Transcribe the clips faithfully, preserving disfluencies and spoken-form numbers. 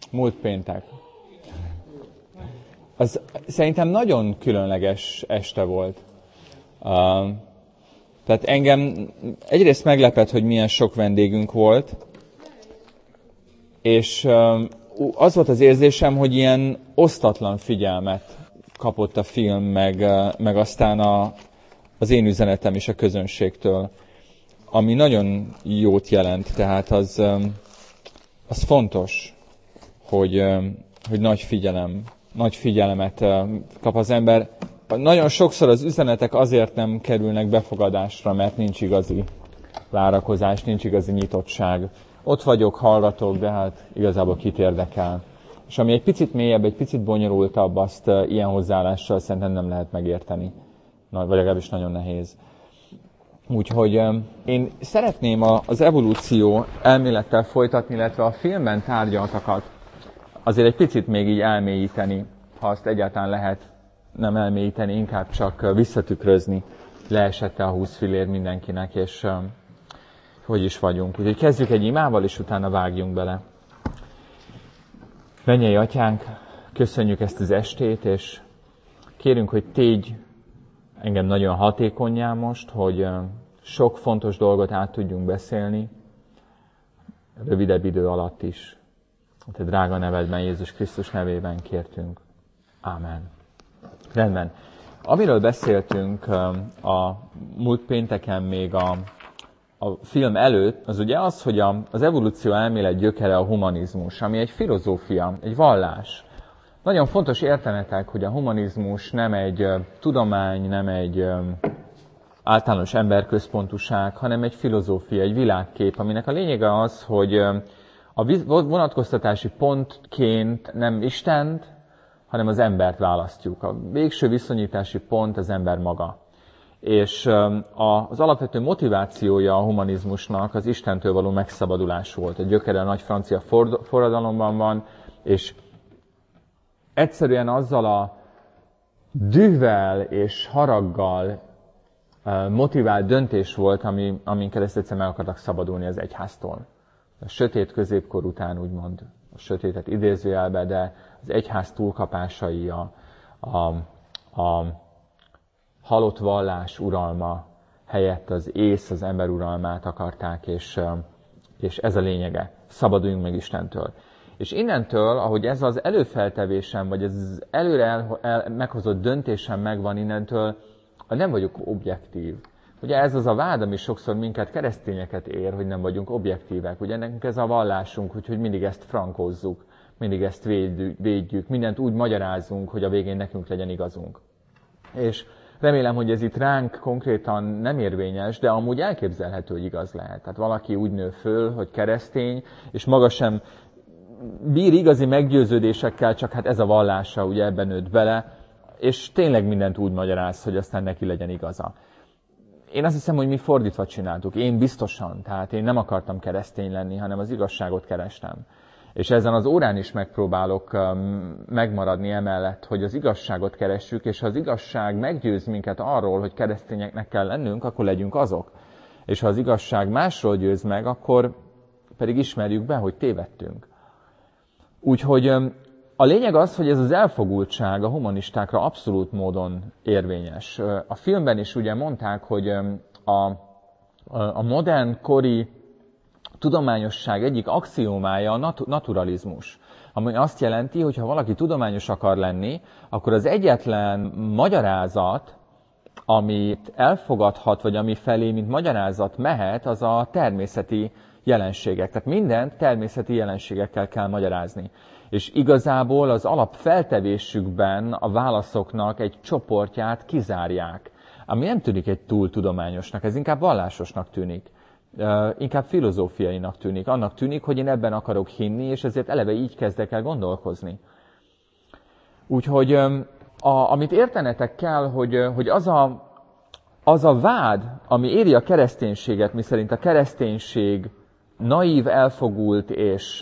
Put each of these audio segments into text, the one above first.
Múlt péntek. Az szerintem nagyon különleges este volt. Uh, tehát engem egyrészt meglepett, hogy milyen sok vendégünk volt, és uh, az volt az érzésem, hogy ilyen osztatlan figyelmet kapott a film, meg, uh, meg aztán a, az én üzenetem is a közönségtől, ami nagyon jót jelent, tehát az, um, az fontos, hogy, um, hogy nagy figyelem, nagy figyelemet uh, kap az ember. Nagyon sokszor az üzenetek azért nem kerülnek befogadásra, mert nincs igazi várakozás, nincs igazi nyitottság. Ott vagyok, hallgatok, de hát igazából kit érdekel. És ami egy picit mélyebb, egy picit bonyolultabb, azt uh, ilyen hozzáállással szerintem nem lehet megérteni. Na, vagy legalábbis nagyon nehéz. Úgyhogy um, én szeretném a, az evolúció elmélettel folytatni, illetve a filmben tárgyaltakat azért egy picit még így elmélyíteni, ha azt egyáltalán lehet nem elmélyíteni, inkább csak visszatükrözni. Leesett a húsz fillér mindenkinek, és um, hogy is vagyunk. Úgyhogy kezdjük egy imával, és utána vágjunk bele. Mennyei Atyánk, köszönjük ezt az estét, és kérünk, hogy tégy engem nagyon hatékonnyá most, hogy uh, sok fontos dolgot át tudjunk beszélni, rövidebb idő alatt is. A te drága nevedben, Jézus Krisztus nevében kértünk. Ámen. Rendben. Amiről beszéltünk a múlt pénteken még a, a film előtt, az ugye az, hogy a, az evolúció elmélet gyökere a humanizmus, ami egy filozófia, egy vallás. Nagyon fontos értenetek, hogy a humanizmus nem egy tudomány, nem egy általános emberközpontúság, hanem egy filozófia, egy világkép, aminek a lényege az, hogy a vonatkoztatási pontként nem Istent, hanem az embert választjuk. A végső viszonyítási pont az ember maga. És az alapvető motivációja a humanizmusnak az Istentől való megszabadulás volt. A gyökere a nagy francia forradalomban van, és egyszerűen azzal a dühvel és haraggal motivált döntés volt, ami, amin keresztül egyszer meg akartak szabadulni az egyháztól. A sötét középkor után úgymond, a sötétet idézőjelbe, de az egyház túlkapásai, a, a, a halott vallás uralma helyett az ész, az ember uralmát akarták, és, és ez a lényege. Szabaduljunk meg Istentől. És innentől, ahogy ez az előfeltevésem, vagy ez az előre el, el, meghozott döntésem megvan, innentől nem vagyok objektív. Ugye ez az a vád, ami sokszor minket, keresztényeket ér, hogy nem vagyunk objektívek. Ugye nekünk ez a vallásunk, hogy mindig ezt frankózzuk, mindig ezt védjük, mindent úgy magyarázunk, hogy a végén nekünk legyen igazunk. És remélem, hogy ez itt ránk konkrétan nem érvényes, de amúgy elképzelhető, hogy igaz lehet. Tehát valaki úgy nő föl, hogy keresztény, és maga sem bír igazi meggyőződésekkel, csak hát ez a vallása, ugye ebben nőtt bele, és tényleg mindent úgy magyaráz, hogy aztán neki legyen igaza. Én azt hiszem, hogy mi fordítva csináltuk. Én biztosan, tehát én nem akartam keresztény lenni, hanem az igazságot kerestem. És ezen az órán is megpróbálok um, megmaradni emellett, hogy az igazságot keressük, és ha az igazság meggyőz minket arról, hogy keresztényeknek kell lennünk, akkor legyünk azok. És ha az igazság másról győz meg, akkor pedig ismerjük be, hogy tévedtünk. Úgyhogy um, a lényeg az, hogy ez az elfogultság a humanistákra abszolút módon érvényes. A filmben is ugye mondták, hogy a, a modern kori tudományosság egyik axiómája a nat- naturalizmus, ami azt jelenti, hogy ha valaki tudományos akar lenni, akkor az egyetlen magyarázat, amit elfogadhat, vagy ami felé, mint magyarázat mehet, az a természeti jelenségek. Tehát mindent természeti jelenségekkel kell magyarázni. És igazából az alapfeltevésükben a válaszoknak egy csoportját kizárják, ami nem tűnik egy túl tudományosnak, ez inkább vallásosnak tűnik, inkább filozófiainak tűnik, annak tűnik, hogy én ebben akarok hinni, és ezért eleve így kezdek el gondolkozni. Úgyhogy a, amit értenetek kell, hogy, hogy az, a, az a vád, ami éri a kereszténységet, miszerint a kereszténység naív, elfogult és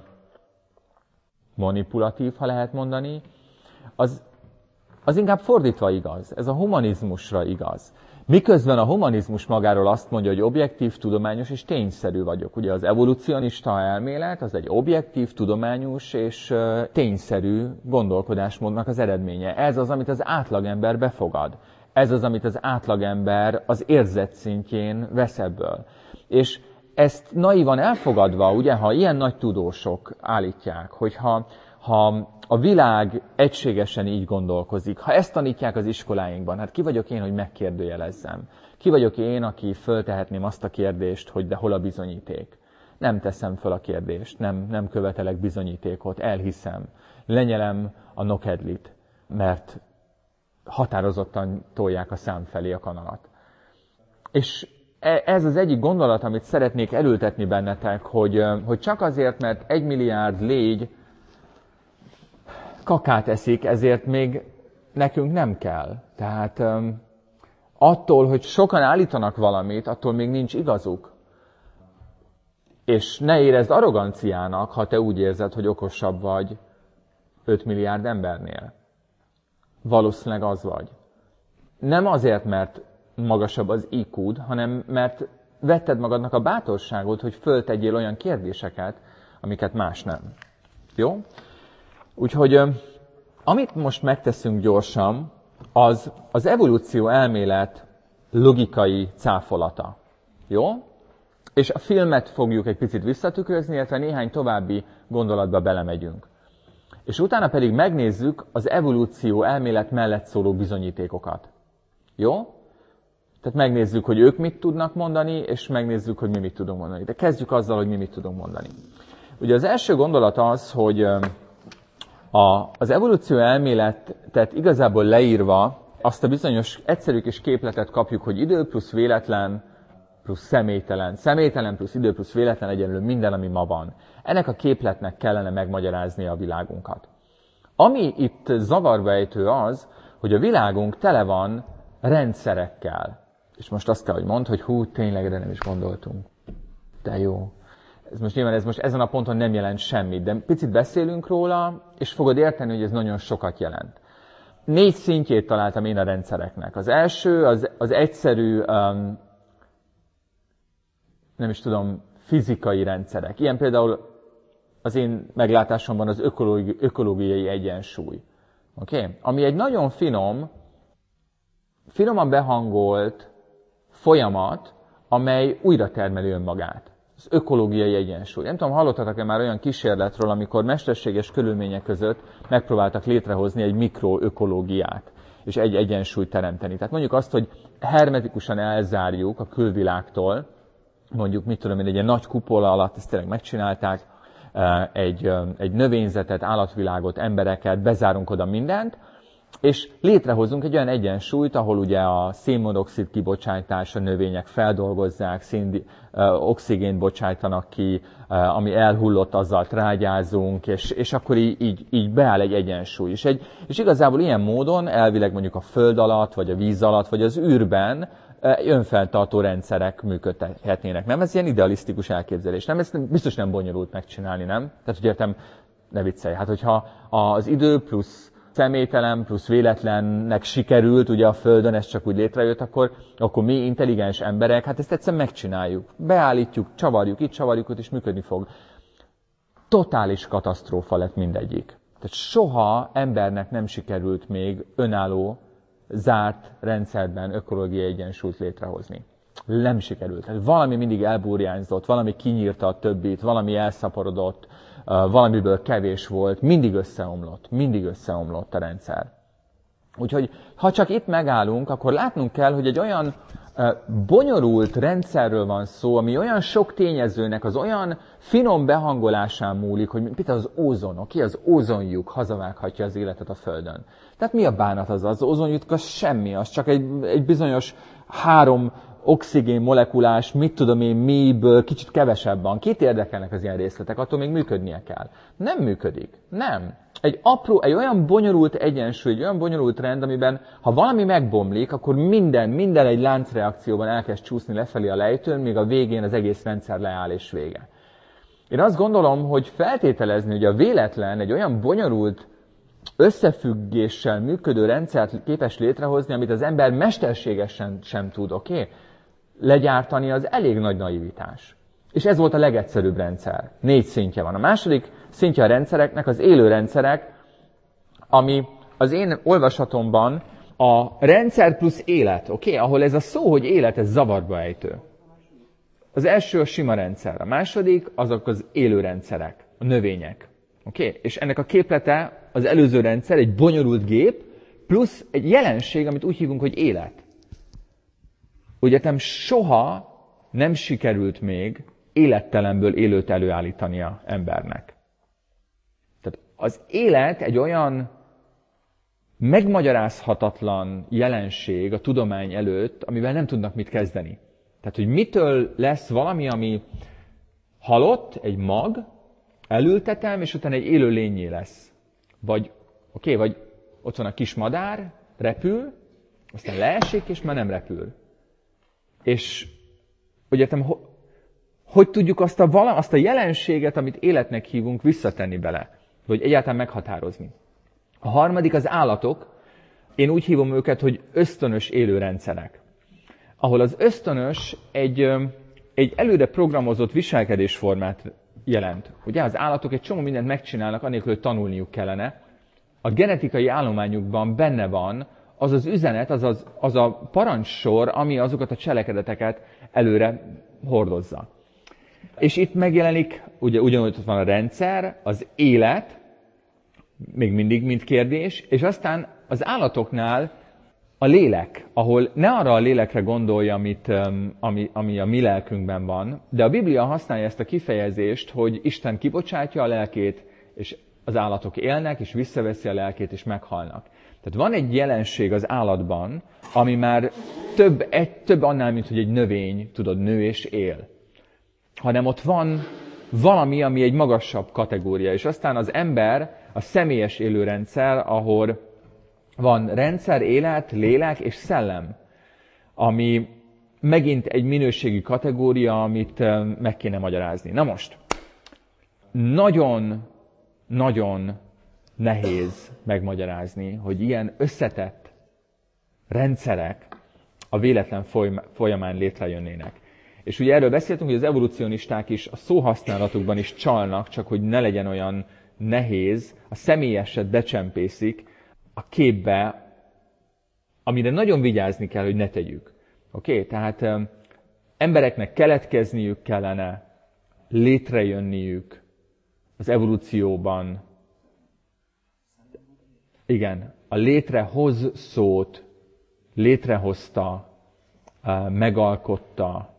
manipulatív, ha lehet mondani, az, az inkább fordítva igaz. Ez a humanizmusra igaz. Miközben a humanizmus magáról azt mondja, hogy objektív, tudományos és tényszerű vagyok. Ugye az evolucionista elmélet az egy objektív, tudományos és tényszerű gondolkodásmódnak az eredménye. Ez az, amit az átlagember befogad. Ez az, amit az átlagember az érzet szintjén vesz ebből. És ezt naívan elfogadva, ugye, ha ilyen nagy tudósok állítják, hogyha ha a világ egységesen így gondolkozik, ha ezt tanítják az iskoláinkban, hát ki vagyok én, hogy megkérdőjelezzem? Ki vagyok én, aki föltehetném azt a kérdést, hogy de hol a bizonyíték? Nem teszem föl a kérdést, nem, nem követelek bizonyítékot, elhiszem, lenyelem a nokedlit, mert határozottan tolják a szám felé a kanalat. És ez az egyik gondolat, amit szeretnék elültetni bennetek, hogy, hogy csak azért, mert egy milliárd légy kakát eszik, ezért még nekünk nem kell. Tehát um, attól, hogy sokan állítanak valamit, attól még nincs igazuk. És ne érezd arroganciának, ha te úgy érzed, hogy okosabb vagy öt milliárd embernél. Valószínűleg az vagy. Nem azért, mert magasabb az í kúd, hanem mert vetted magadnak a bátorságot, hogy föltegyél olyan kérdéseket, amiket más nem. Jó? Úgyhogy amit most megteszünk gyorsan, az az evolúció elmélet logikai cáfolata. Jó? És a filmet fogjuk egy picit visszatükrözni, illetve néhány további gondolatba belemegyünk. És utána pedig megnézzük az evolúció elmélet mellett szóló bizonyítékokat. Jó? Tehát megnézzük, hogy ők mit tudnak mondani, és megnézzük, hogy mi mit tudunk mondani. De kezdjük azzal, hogy mi mit tudunk mondani. Ugye az első gondolat az, hogy a, az evolúció elméletet igazából leírva azt a bizonyos egyszerű kis képletet kapjuk, hogy idő plusz véletlen plusz személytelen. Személytelen plusz idő plusz véletlen egyenlő minden, ami ma van. Ennek a képletnek kellene megmagyarázni a világunkat. Ami itt zavarba ejtő az, hogy a világunk tele van rendszerekkel. És most azt kell, hogy mondd, hogy hú, tényleg erre nem is gondoltunk. De jó. Ez most nyilván ez most ezen a ponton nem jelent semmit, de picit beszélünk róla, és fogod érteni, hogy ez nagyon sokat jelent. Négy szintjét találtam én a rendszereknek. Az első, az, az egyszerű, um, nem is tudom, fizikai rendszerek. Ilyen például az én meglátásomban az ökológi, ökológiai egyensúly. Okay? Ami egy nagyon finom, finoman behangolt folyamat, amely újra termeli önmagát. Az ökológiai egyensúly. Nem tudom, hallottatok-e már olyan kísérletről, amikor mesterséges körülmények között megpróbáltak létrehozni egy mikroökológiát, és egy egyensúlyt teremteni. Tehát mondjuk azt, hogy hermetikusan elzárjuk a külvilágtól, mondjuk, mit tudom én, egy ilyen nagy kupola alatt, ezt tényleg megcsinálták, egy, egy növényzetet, állatvilágot, embereket, bezárunk oda mindent, és létrehozunk egy olyan egyensúlyt, ahol ugye a szénmonoxid kibocsátás, a növények feldolgozzák, szén, oxigént bocsájtanak ki, ami elhullott, azzal trágyázunk, és, és akkor így, így, így beáll egy egyensúly. És, egy, és igazából ilyen módon elvileg mondjuk a föld alatt, vagy a víz alatt, vagy az űrben önfenntartó rendszerek működhetnének. Nem? Ez ilyen idealisztikus elképzelés. Nem? Ezt biztos nem bonyolult megcsinálni, nem? Tehát, hogy értem, ne viccelj. Hát, hogyha az idő plusz személytelen plusz véletlennek sikerült, ugye a Földön ez csak úgy létrejött, akkor, akkor mi intelligens emberek, hát ezt egyszerűen megcsináljuk. Beállítjuk, csavarjuk, itt csavarjuk, ott és működni fog. Totális katasztrófa lett mindegyik. Tehát soha embernek nem sikerült még önálló, zárt rendszerben ökológiai egyensúlyt létrehozni. Nem sikerült. Tehát valami mindig elburjánzott, valami kinyírta a többit, valami elszaporodott, valamiből kevés volt, mindig összeomlott, mindig összeomlott a rendszer. Úgyhogy, ha csak itt megállunk, akkor látnunk kell, hogy egy olyan bonyolult rendszerről van szó, ami olyan sok tényezőnek az olyan finom behangolásán múlik, hogy például az ózon, oké, az ózonlyuk hazavághatja az életet a Földön. Tehát mi a bánat az? Az ózonlyuk az semmi, az csak egy, egy bizonyos három oxigén molekulás, mit tudom én, miből kicsit kevesebb van. Kit érdekelnek az ilyen részletek? Attól még működnie kell. Nem működik. Nem. Egy apró, egy olyan bonyolult egyensúly, egy olyan bonyolult rend, amiben ha valami megbomlik, akkor minden, minden egy láncreakcióban elkezd csúszni lefelé a lejtőn, míg a végén az egész rendszer leáll és vége. Én azt gondolom, hogy feltételezni, hogy a véletlen egy olyan bonyolult összefüggéssel működő rendszert képes létrehozni, amit az ember mesterségesen sem tud, oké? Okay? Legyártani, az elég nagy naivitás. És ez volt a legegyszerűbb rendszer. Négy szintje van. A második szintje a rendszereknek az élő rendszerek, ami az én olvasatomban a rendszer plusz élet, oké? Okay? Ahol ez a szó, hogy élet, ez zavarba ejtő. Az első a sima rendszer, a második azok az élő rendszerek, a növények. Okay? És ennek a képlete az előző rendszer egy bonyolult gép, plusz egy jelenség, amit úgy hívunk, hogy élet. Ugyatem soha nem sikerült még élettelenből élőt előállítania embernek. Tehát az élet egy olyan megmagyarázhatatlan jelenség a tudomány előtt, amivel nem tudnak mit kezdeni. Tehát, hogy mitől lesz valami, ami halott, egy mag, elültetem, és utána egy élő lényé lesz. Vagy, oké, okay, vagy ott van a kis madár, repül, aztán leesik, és már nem repül. És, ugye, ho, hogy tudjuk azt a, vala, azt a jelenséget, amit életnek hívunk, visszatenni bele? Vagy egyáltalán meghatározni? A harmadik az állatok. Én úgy hívom őket, hogy ösztönös élő rendszerek. Ahol az ösztönös egy, egy előre programozott viselkedésformát jelent. Ugye az állatok egy csomó mindent megcsinálnak, anélkül, hogy tanulniuk kellene. A genetikai állományukban benne van az az üzenet, az, az, az a parancssor, ami azokat a cselekedeteket előre hordozza. És itt megjelenik, ugye ugyanúgy ott van a rendszer, az élet, még mindig, mint kérdés, és aztán az állatoknál a lélek, ahol ne arra a lélekre gondolja, amit, ami, ami a mi lelkünkben van, de a Biblia használja ezt a kifejezést, hogy Isten kibocsátja a lelkét, és az állatok élnek, és visszaveszi a lelkét, és meghalnak. Tehát van egy jelenség az állatban, ami már több, egy, több annál, mint hogy egy növény, tudod, nő és él. Hanem ott van valami, ami egy magasabb kategória. És aztán az ember, a személyes élőrendszer, ahol van rendszer, élet, lélek és szellem, ami megint egy minőségi kategória, amit meg kéne magyarázni. Na most, nagyon, nagyon nehéz megmagyarázni, hogy ilyen összetett rendszerek a véletlen folyamán létrejönnének. És ugye erről beszéltünk, hogy az evolucionisták is a szóhasználatukban is csalnak, csak hogy ne legyen olyan nehéz, a személyeset becsempészik a képbe, amire nagyon vigyázni kell, hogy ne tegyük. Oké? Okay? Tehát um, embereknek keletkezniük kellene, létrejönniük az evolúcióban. Igen, a létrehoz szót létrehozta, uh, megalkotta,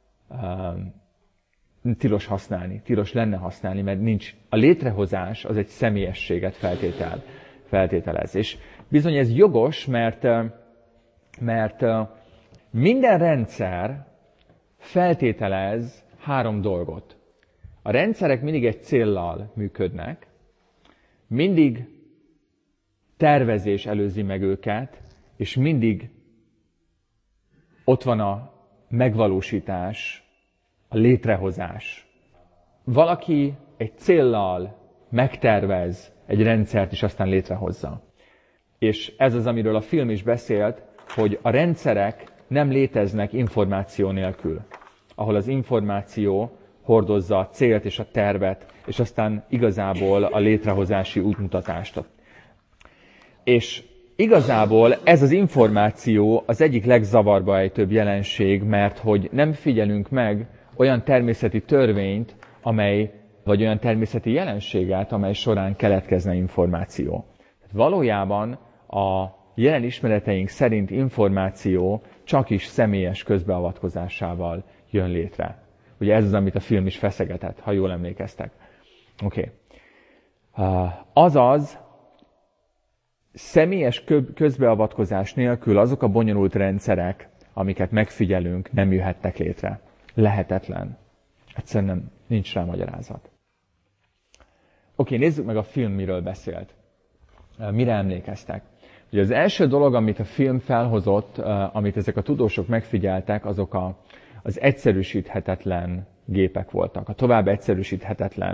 uh, tilos használni, tilos lenne használni, mert nincs. A létrehozás az egy személyességet feltétel, feltételez. És bizony ez jogos, mert, mert minden rendszer feltételez három dolgot. A rendszerek mindig egy céllal működnek, mindig tervezés előzi meg őket, és mindig ott van a megvalósítás, a létrehozás. Valaki egy céllal megtervez egy rendszert, és aztán létrehozza. És ez az, amiről a film is beszélt, hogy a rendszerek nem léteznek információ nélkül, ahol az információ hordozza a célt és a tervet, és aztán igazából a létrehozási útmutatást. És igazából ez az információ az egyik legzavarba ejtőbb jelenség, mert hogy nem figyelünk meg olyan természeti törvényt, amely, vagy olyan természeti jelenséget, amely során keletkezne információ. Valójában a jelen ismereteink szerint információ csak is személyes közbeavatkozásával jön létre. Ugye ez az, amit a film is feszegetett, ha jól emlékeztek. Oké. Okay. Uh, azaz, személyes közbeavatkozás nélkül azok a bonyolult rendszerek, amiket megfigyelünk, nem jöhettek létre. Lehetetlen. Egyszerűen nem, nincs rá magyarázat. Oké, okay, nézzük meg a film, miről beszélt. Mire emlékeztek? Ugye az első dolog, amit a film felhozott, amit ezek a tudósok megfigyeltek, azok a, az egyszerűsíthetetlen gépek voltak. A tovább egyszerűsíthetetlen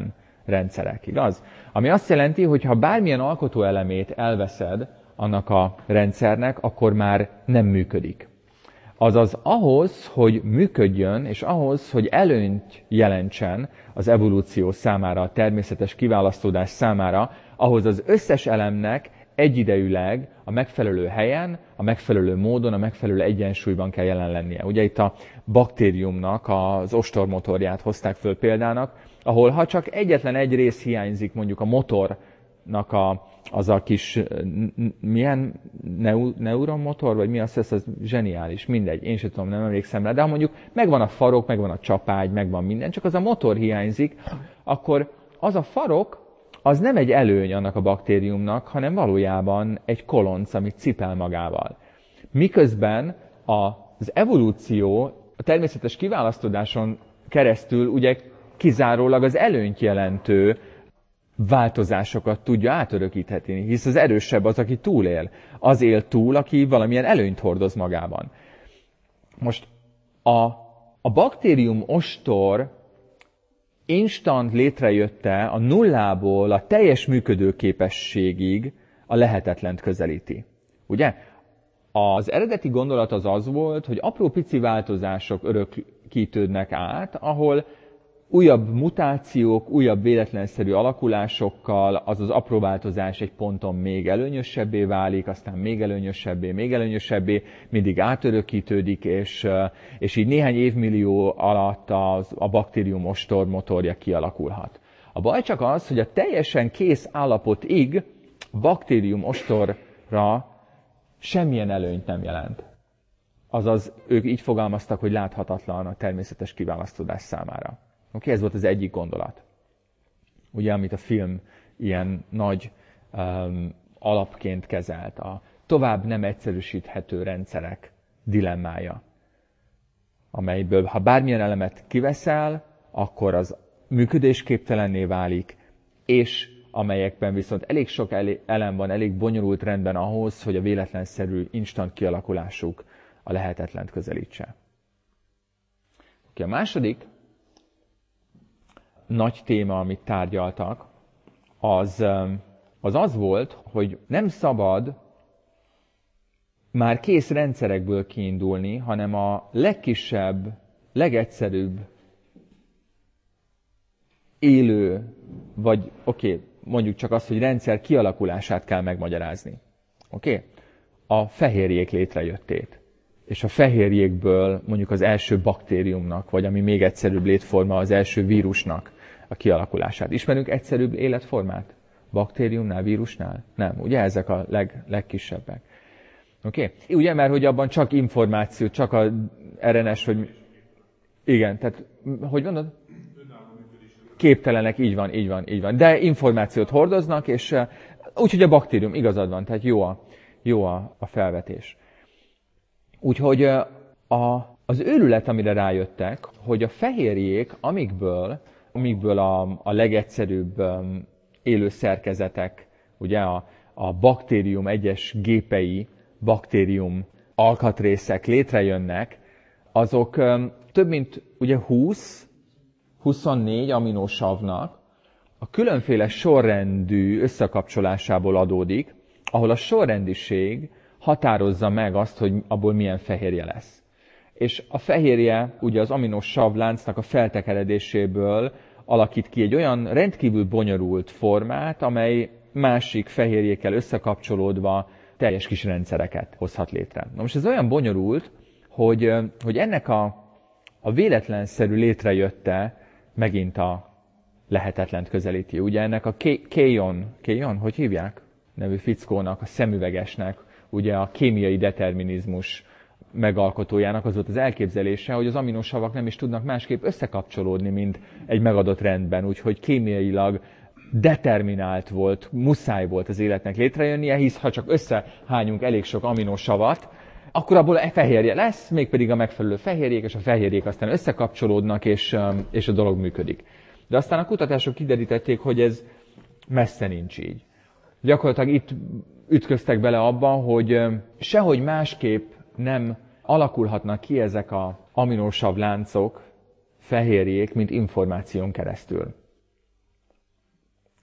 rendszerek, igaz? Ami azt jelenti, hogy ha bármilyen alkotóelemét elveszed annak a rendszernek, akkor már nem működik. Azaz ahhoz, hogy működjön, és ahhoz, hogy előnyt jelentsen az evolúció számára, a természetes kiválasztódás számára, ahhoz az összes elemnek egyidejűleg a megfelelő helyen, a megfelelő módon, a megfelelő egyensúlyban kell jelen lennie. Ugye itt a baktériumnak az ostormotorját hozták föl példának, ahol ha csak egyetlen egy rész hiányzik, mondjuk a motornak a, az a kis, milyen neu, neuronmotor, vagy mi az, ez az zseniális, mindegy, én sem tudom, nem emlékszem rá, de ha mondjuk megvan a farok, megvan a csapágy, megvan minden, csak az a motor hiányzik, akkor az a farok, az nem egy előny annak a baktériumnak, hanem valójában egy kolonc, amit cipel magával. Miközben az evolúció a természetes kiválasztódáson keresztül ugye kizárólag az előnyt jelentő változásokat tudja átörökíthetni, hisz az erősebb az, aki túlél. Az él túl, aki valamilyen előnyt hordoz magában. Most a, a baktérium ostor instant létrejötte a nullából a teljes működőképességig a lehetetlent közelíti. Ugye? Az eredeti gondolat az az volt, hogy apró pici változások örökítődnek át, ahol újabb mutációk, újabb véletlenszerű alakulásokkal, az az apró változás egy ponton még előnyösebbé válik, aztán még előnyösebbé, még előnyösebbé, mindig átörökítődik, és, és így néhány évmillió alatt az, a baktérium ostor motorja kialakulhat. A baj csak az, hogy a teljesen kész állapotig a baktérium ostorra semmilyen előnyt nem jelent. Azaz, ők így fogalmaztak, hogy láthatatlan a természetes kiválasztódás számára. Oké, okay, ez volt az egyik gondolat. Ugye, amit a film ilyen nagy um, alapként kezelt, a tovább nem egyszerűsíthető rendszerek dilemmája, amelyből, ha bármilyen elemet kiveszel, akkor az működésképtelenné válik, és amelyekben viszont elég sok elem van, elég bonyolult rendben ahhoz, hogy a véletlenszerű instant kialakulásuk a lehetetlent közelítse. Okay, a második nagy téma, amit tárgyaltak, az, az az volt, hogy nem szabad már kész rendszerekből kiindulni, hanem a legkisebb, legegyszerűbb élő, vagy oké, okay, mondjuk csak azt, hogy rendszer kialakulását kell megmagyarázni. Oké? Okay? A fehérjék létrejöttét. És a fehérjékből mondjuk az első baktériumnak, vagy ami még egyszerűbb létforma, az első vírusnak a kialakulását. Ismerünk egyszerűbb életformát? Baktériumnál, vírusnál? Nem, ugye ezek a leg, legkisebbek. Oké? Okay? Ugye, mert hogy abban csak információ, csak a er en es, hogy... Igen, tehát, hogy mondod? Képtelenek, így van, így van, így van. De információt hordoznak, és úgyhogy a baktérium, igazad van, tehát jó a, jó a, a felvetés. Úgyhogy a, az őrület, amire rájöttek, hogy a fehérjék, amikből, amikből a, a legegyszerűbb um, élő szerkezetek, ugye a, a baktérium egyes gépei, baktérium alkatrészek létrejönnek, azok um, több mint ugye húsz, huszonnégy aminosavnak a különféle sorrendű összekapcsolásából adódik, ahol a sorrendiség határozza meg azt, hogy abból milyen fehérje lesz. És a fehérje ugye az aminosav láncnak a feltekeredéséből alakít ki egy olyan rendkívül bonyolult formát, amely másik fehérjékkel összekapcsolódva teljes kis rendszereket hozhat létre. Na most ez olyan bonyolult, hogy, hogy ennek a, a véletlenszerű létrejötte megint a lehetetlent közelíti. Ugye ennek a Keon, Keon, hogy hívják? Nevű fickónak, a szemüvegesnek, ugye a kémiai determinizmus megalkotójának az volt az elképzelése, hogy az aminosavak nem is tudnak másképp összekapcsolódni, mint egy megadott rendben, úgyhogy kémiailag determinált volt, muszáj volt az életnek létrejönnie, hisz ha csak összehányunk elég sok aminosavat, akkor abból e fehérje lesz, mégpedig a megfelelő fehérjék, és a fehérjék aztán összekapcsolódnak, és, és a dolog működik. De aztán a kutatások kiderítették, hogy ez messze nincs így. Gyakorlatilag itt ütköztek bele abban, hogy sehogy másképp nem alakulhatnak ki ezek az aminosav láncok, fehérjék, mint információn keresztül.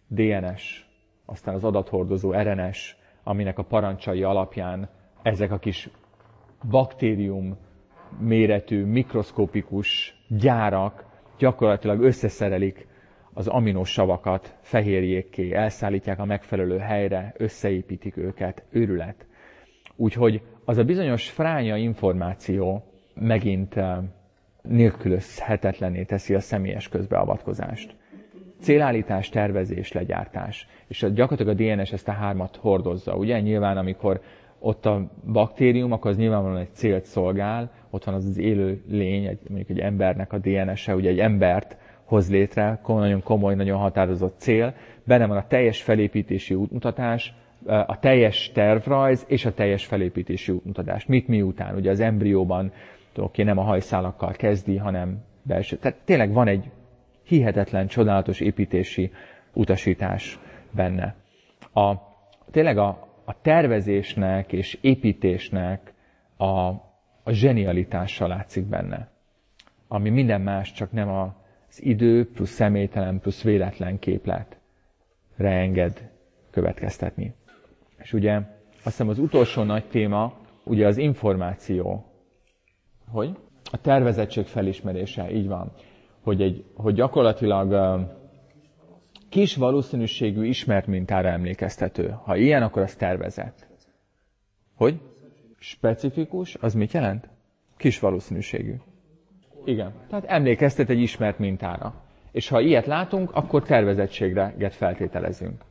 dé en es, aztán az adathordozó er en es, aminek a parancsai alapján ezek a kis baktérium méretű, mikroszkopikus gyárak gyakorlatilag összeszerelik az aminosavakat fehérjékké, elszállítják a megfelelő helyre, összeépítik őket, őrület. Úgyhogy az a bizonyos fránya információ megint nélkülözhetetlenné teszi a személyes közbeavatkozást. Célállítás, tervezés, legyártás. És gyakorlatilag a dé en es ezt a hármat hordozza. Ugye nyilván, amikor ott a baktérium, akkor az nyilvánvalóan egy célt szolgál, ott van az az élő lény, egy, mondjuk egy embernek a dé en es-e, ugye egy embert hoz létre, nagyon komoly, nagyon határozott cél, benne van a teljes felépítési útmutatás, a teljes tervrajz és a teljes felépítési útmutatás. Mit miután? Ugye az embrióban oké, nem a hajszálakkal kezdi, hanem belső. Tehát tényleg van egy hihetetlen, csodálatos építési utasítás benne. A, tényleg a, a tervezésnek és építésnek a, a zsenialitása látszik benne. Ami minden más, csak nem az idő plusz személytelen plusz véletlen képletre enged következtetni. És ugye azt hiszem az utolsó nagy téma, ugye az információ. Hogy? A tervezettség felismerése, így van. Hogy, egy, hogy gyakorlatilag uh, kis valószínűségű ismert mintára emlékeztető. Ha ilyen, akkor az tervezett. Hogy? Specifikus, az mit jelent? Kis valószínűségű. Igen. Tehát emlékeztet egy ismert mintára. És ha ilyet látunk, akkor tervezettségre feltételezünk.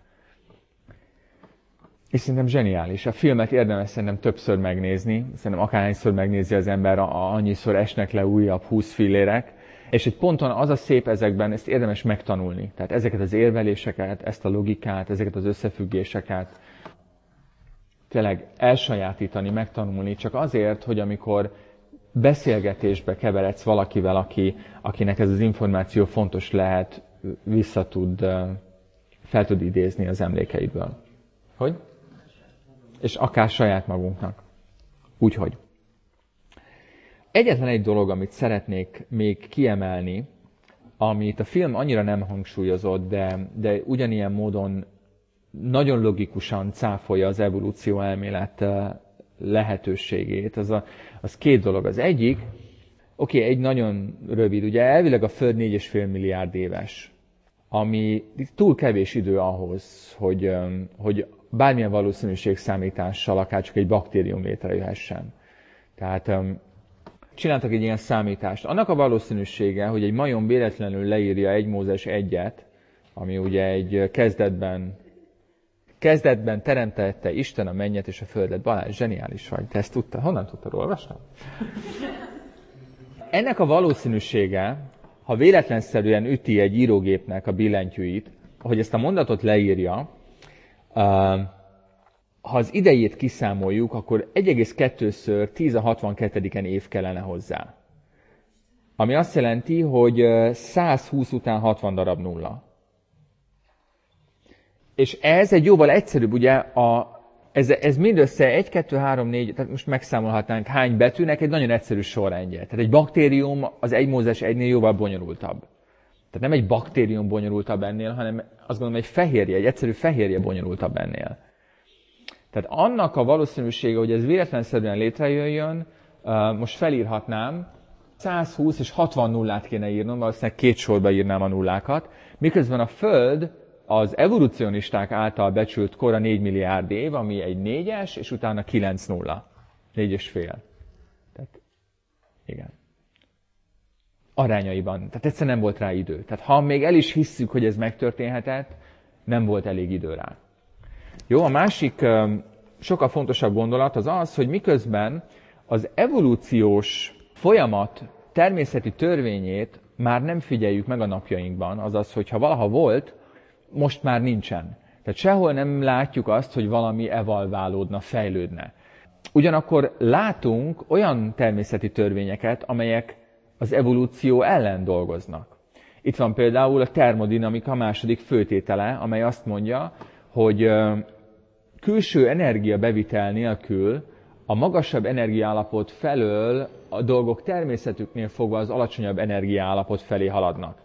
És szerintem zseniális. A filmet érdemes szerintem többször megnézni. Szerintem akárhányszor megnézi az ember, annyiszor esnek le újabb húsz fillérek. És egy ponton az a szép ezekben, ezt érdemes megtanulni. Tehát ezeket az érveléseket, ezt a logikát, ezeket az összefüggéseket tényleg elsajátítani, megtanulni, csak azért, hogy amikor beszélgetésbe keveredsz valakivel, aki, akinek ez az információ fontos lehet, vissza tud, fel tud idézni az emlékeidből. Hogy? És akár saját magunknak. Úgyhogy. Egyetlen egy dolog, amit szeretnék még kiemelni, amit a film annyira nem hangsúlyozott, de, de ugyanilyen módon nagyon logikusan cáfolja az evolúció elmélet lehetőségét, az, a, az két dolog. Az egyik, oké, okay, egy nagyon rövid, ugye elvileg a Föld négy egész öt milliárd éves, ami túl kevés idő ahhoz, hogy, hogy bármilyen valószínűségszámítással akár csak egy baktérium létrejöhessen. Tehát csináltak egy ilyen számítást. Annak a valószínűsége, hogy egy majom véletlenül leírja egy Mózes egyet, ami ugye egy kezdetben, kezdetben teremtette Isten a mennyet és a földet. Balázs, zseniális vagy. Te ezt tudtad? Honnan tudtad olvasni? Ennek a valószínűsége, ha véletlenszerűen üti egy írógépnek a billentyűit, hogy ezt a mondatot leírja, ha az idejét kiszámoljuk, akkor egy egész kettőször tíz a hatvankettediken év kellene hozzá. Ami azt jelenti, hogy százhúsz után hatvan darab nulla. És ez egy jóval egyszerűbb, ugye, a, ez, ez mindössze egy, kettő, három, négy, tehát most megszámolhatnánk hány betűnek egy nagyon egyszerű sorrendje. Tehát egy baktérium az egy Mózes egynél jóval bonyolultabb. Tehát nem egy baktérium bonyolultabb ennél, hanem azt gondolom, egy fehérje, egy egyszerű fehérje bonyolultabb ennél. Tehát annak a valószínűsége, hogy ez véletlenszerűen létrejöjjön, most felírhatnám, százhúsz és hatvan nullát kéne írnom, valószínűleg két sorba írnám a nullákat, miközben a Föld az evolucionisták által becsült kora négy milliárd év, ami egy négyes, és utána kilenc nulla. négy és fél. Tehát, igen. Arányaiban. Tehát egyszerűen nem volt rá idő. Tehát ha még el is hisszük, hogy ez megtörténhetett, nem volt elég idő rá. Jó, a másik sokkal fontosabb gondolat az az, hogy miközben az evolúciós folyamat természeti törvényét már nem figyeljük meg a napjainkban, azaz, hogyha valaha volt, most már nincsen. Tehát sehol nem látjuk azt, hogy valami evalválódna, fejlődne. Ugyanakkor látunk olyan természeti törvényeket, amelyek az evolúció ellen dolgoznak. Itt van például a termodinamika második főtétele, amely azt mondja, hogy külső energiabevitel nélkül a magasabb energiaállapot felől a dolgok természetüknél fogva az alacsonyabb energiaállapot felé haladnak.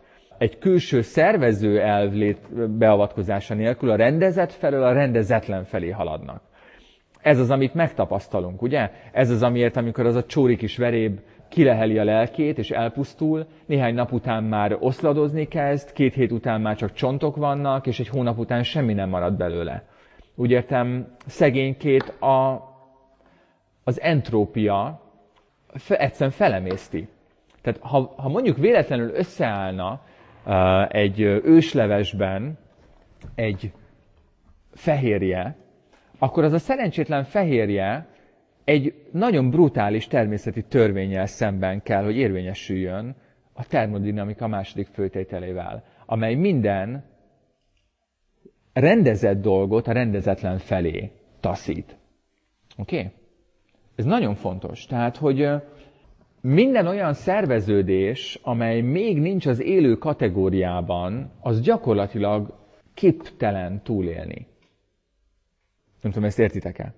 egy külső szervező elv lét beavatkozása nélkül a rendezett felől a rendezetlen felé haladnak. Ez az, amit megtapasztalunk, ugye? Ez az, amiért, amikor az a csóri kis veréb kileheli a lelkét és elpusztul, néhány nap után már oszladozni kezd, két hét után már csak csontok vannak, és egy hónap után semmi nem marad belőle. Úgy értem, szegénykét a, az entrópia fe, egyszerűen felemészti. Tehát ha, ha mondjuk véletlenül összeállna uh, egy őslevesben egy fehérje, akkor az a szerencsétlen fehérje egy nagyon brutális természeti törvénnyel szemben kell, hogy érvényesüljön a termodinamika második főtételével, amely minden rendezett dolgot a rendezetlen felé taszít. Oké? Okay? Ez nagyon fontos. Tehát, hogy minden olyan szerveződés, amely még nincs az élő kategóriában, az gyakorlatilag képtelen túlélni. Nem tudom, ezt értitek-e?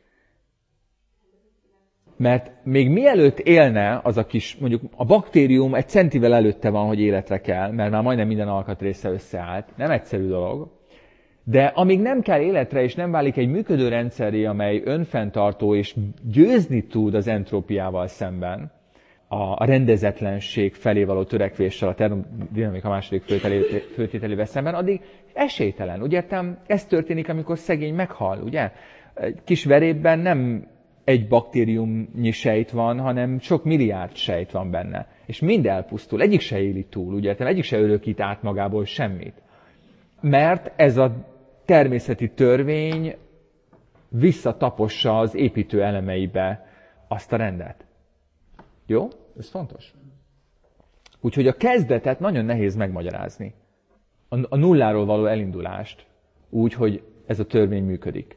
Mert még mielőtt élne az a kis, mondjuk a baktérium egy centivel előtte van, hogy életre kell, mert már majdnem minden alkatrésze összeállt. Nem egyszerű dolog. De amíg nem kell életre, és nem válik egy működő rendszeré, amely önfenntartó és győzni tud az entrópiával szemben, a rendezetlenség felé való törekvéssel a termodinamika második főtételével szemben, addig esélytelen. Úgy értem, ez történik, amikor szegény meghal, ugye? Egy kis verébben nem egy baktériumnyi sejt van, hanem sok milliárd sejt van benne. És mind elpusztul. Egyik se éli túl, úgy értem, egyik se örökít át magából semmit. Mert ez a természeti törvény visszatapossa az építő elemeibe azt a rendet. Jó? Ez fontos. Úgyhogy a kezdetet nagyon nehéz megmagyarázni. A nulláról való elindulást úgy, hogy ez a törvény működik.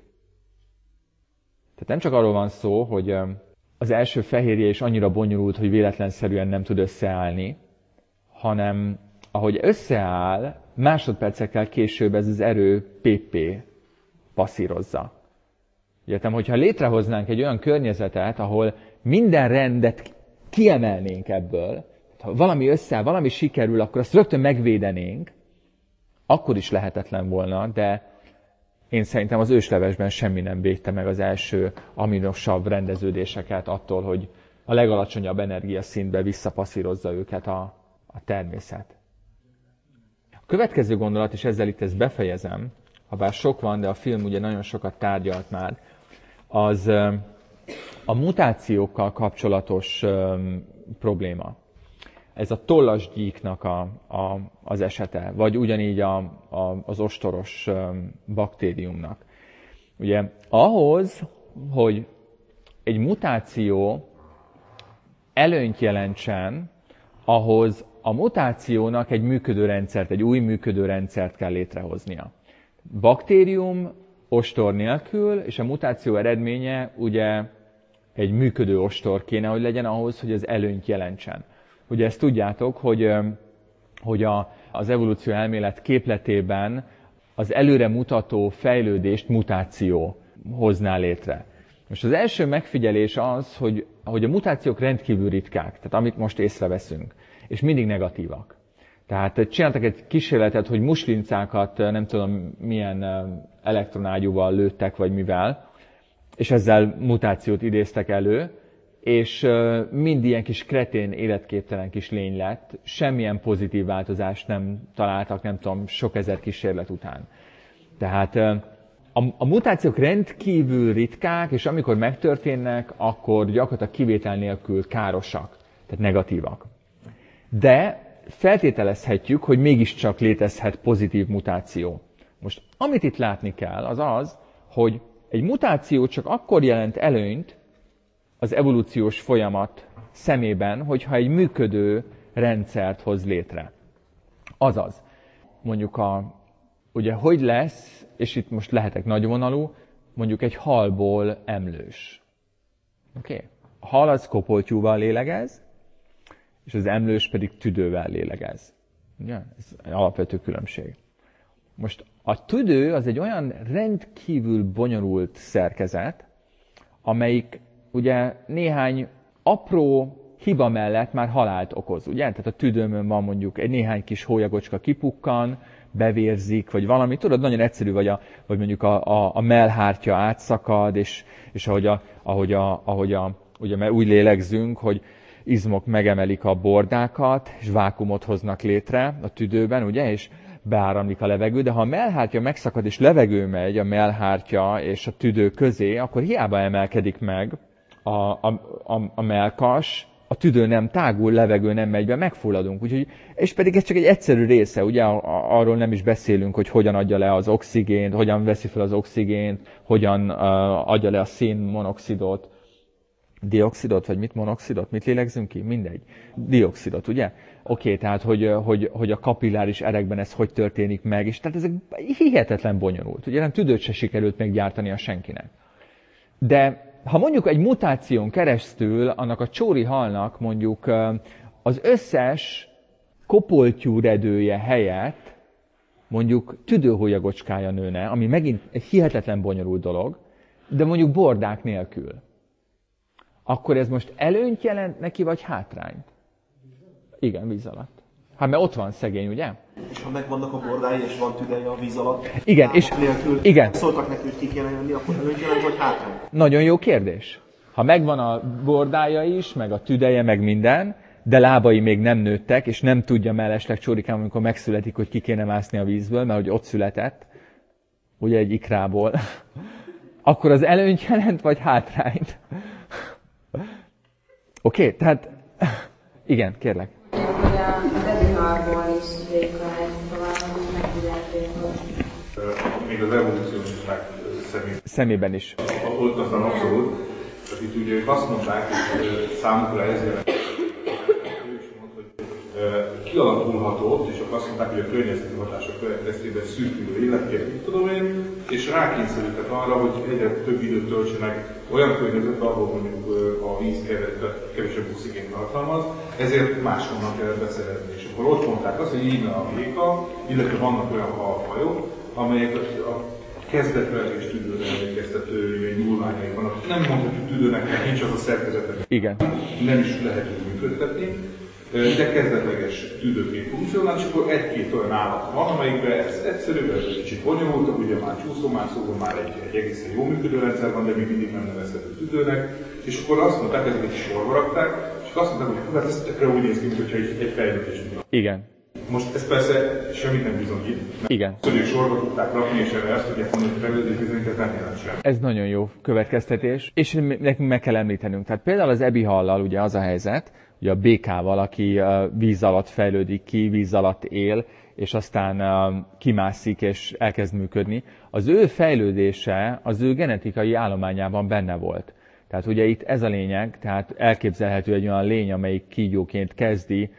Tehát nem csak arról van szó, hogy az első fehérje is annyira bonyolult, hogy véletlenszerűen nem tud összeállni, hanem ahogy összeáll, másodpercekkel később ez az erő pé pé passzírozza. Értem, hogyha létrehoznánk egy olyan környezetet, ahol minden rendet kiemelnénk ebből, ha valami összeáll, valami sikerül, akkor azt rögtön megvédenénk, akkor is lehetetlen volna, de én szerintem az őslevesben semmi nem védte meg az első aminosabb rendeződéseket attól, hogy a legalacsonyabb energiaszintbe visszapasszírozza őket a, a természet. A következő gondolat, és ezzel itt ezt befejezem, ha bár sok van, de a film ugye nagyon sokat tárgyalt már, az a mutációkkal kapcsolatos um, probléma. Ez a tollasgyíknak a, a, az esete, vagy ugyanígy a, a, az ostoros um, baktériumnak. Ugye ahhoz, hogy egy mutáció előnyt jelentsen, ahhoz a mutációnak egy működő rendszert, egy új működő rendszert kell létrehoznia. Baktérium ostor nélkül, és a mutáció eredménye ugye egy működő ostor kéne, hogy legyen ahhoz, hogy az előnyt jelentsen. Ugye ezt tudjátok, hogy, hogy a, az evolúció elmélet képletében az előre mutató fejlődést mutáció hozná létre. Most az első megfigyelés az, hogy, hogy a mutációk rendkívül ritkák, tehát amit most észreveszünk, és mindig negatívak. Tehát csináltak egy kísérletet, hogy muslincákat nem tudom milyen elektronágyúval lőttek, vagy mivel, és ezzel mutációt idéztek elő, és mind ilyen kis kretén, életképtelen kis lény lett, semmilyen pozitív változást nem találtak, nem tudom, sok ezer kísérlet után. Tehát a, a mutációk rendkívül ritkák, és amikor megtörténnek, akkor gyakorlatilag kivétel nélkül károsak, tehát negatívak. De feltételezhetjük, hogy mégiscsak létezhet pozitív mutáció. Most amit itt látni kell, az az, hogy egy mutáció csak akkor jelent előnyt az evolúciós folyamat szemében, hogyha egy működő rendszert hoz létre. Azaz, mondjuk a, ugye hogy lesz, és itt most lehetek nagyvonalú, mondjuk egy halból emlős. Oké? Okay? A hal az kopoltyúval lélegez, és az emlős pedig tüdővel lélegez. Ugye? Ez egy alapvető különbség. Most a tüdő az egy olyan rendkívül bonyolult szerkezet, amelyik ugye néhány apró hiba mellett már halált okoz, ugye? Tehát a tüdőmön van mondjuk egy néhány kis hólyagocska kipukkan, bevérzik, vagy valami, tudod, nagyon egyszerű, vagy, a, vagy mondjuk a, a, a mellhártya átszakad, és, és ahogy, a, ahogy, a, ahogy a, ugye, mert úgy lélegzünk, hogy izmok megemelik a bordákat, és vákumot hoznak létre a tüdőben, ugye, és beáramlik a levegő, de ha a mellhártya megszakad, és levegő megy a mellhártya és a tüdő közé, akkor hiába emelkedik meg a, a, a, a mellkas, a tüdő nem tágul, levegő nem megy be, megfulladunk. Úgyhogy, és pedig ez csak egy egyszerű része, ugye arról nem is beszélünk, hogy hogyan adja le az oxigént, hogyan veszi fel az oxigént, hogyan uh, adja le a szénmonoxidot, dioxidot, vagy mit monoxidot, mit lélegzünk ki? Mindegy. Dioxidot, ugye? Oké, okay, tehát, hogy, hogy, hogy a kapilláris erekben ez hogy történik meg, és tehát ez hihetetlen bonyolult. Ugye nem tüdőt se sikerült még gyártani a senkinek. De ha mondjuk egy mutáción keresztül annak a csóri halnak mondjuk az összes kopoltyúredője helyett mondjuk tüdőhólyagocskája nőne, ami megint egy hihetetlen bonyolult dolog, de mondjuk bordák nélkül, akkor ez most előnyt jelent neki, vagy hátrányt? Igen, víz alatt. Hát mert ott van szegény, ugye? És ha megvannak a bordái, és van tüdeje a víz alatt, igen, és nélkül igen. Szóltak neki, hogy ki kéne jönni, akkor előnyt jelent, vagy hátrány? Nagyon jó kérdés. Ha megvan a bordája is, meg a tüdeje, meg minden, de lábai még nem nőttek, és nem tudja mellesleg csórikám, amikor megszületik, hogy ki kéne mászni a vízből, mert hogy ott született, ugye egy ikrából, akkor az előnyt jelent, vagy hátrányt? Oké, okay, tehát igen, kérlek. Hogy az ebihalból is végigmehet tovább, hogy megfigyelték, hogy... Még az evolúciósták szemében. Szemében is. Ott aztán abszolút. Tehát itt ugye azt mondták, hogy számukra ez jelent, hogy kialakulhatott, és akkor azt mondták, hogy a környezeti hatások következtében szűkülő életkép, mit tudom én, és rákényszerültek arra, hogy egyre több időt töltsenek olyan környezetben, ahol mondjuk a víz kevesebb oxigént tartalmaz, ezért máshonnan kell beszerezni. És akkor ott mondták azt, hogy így a véka, illetve vannak olyan halfajok, amelyek a kezdetverés tüdőre emlékeztető nyúlványai vannak. Nem mondhatjuk tüdőnek, mert nincs az a szerkezete. Igen. Nem is lehet úgy működtetni, de kezdetleges tüdőként funkcionál, és akkor egy-két olyan állat van, amelyikben ez egyszerűbb, ez egy kicsit bonyolultabb, ugye már csúszómászóban már egy, egy egészen jó működő rendszer van, de még mindig nem nevezhető tüdőnek, és akkor azt mondták, ezeket is sorba rakták, és akkor azt mondták, hogy hát ez tökre úgy néz ki, mintha egy, egy fejlődés van. Igen. Most ez persze semmit nem bizonyít, mert igen. Szörnyűk sorba tudták rakni, és erre ezt tudják mondani, hogy fejlődés bizonyít, ez nem jelent sem. Ez nagyon jó következtetés, és nekünk meg kell említenünk. Tehát például az ebihallal ugye az a helyzet, ugye a békával, aki víz alatt fejlődik ki, víz alatt él, és aztán kimászik és elkezd működni. Az ő fejlődése az ő genetikai állományában benne volt. Tehát ugye itt ez a lényeg, tehát elképzelhető egy olyan lény, amelyik kígyóként kezdi,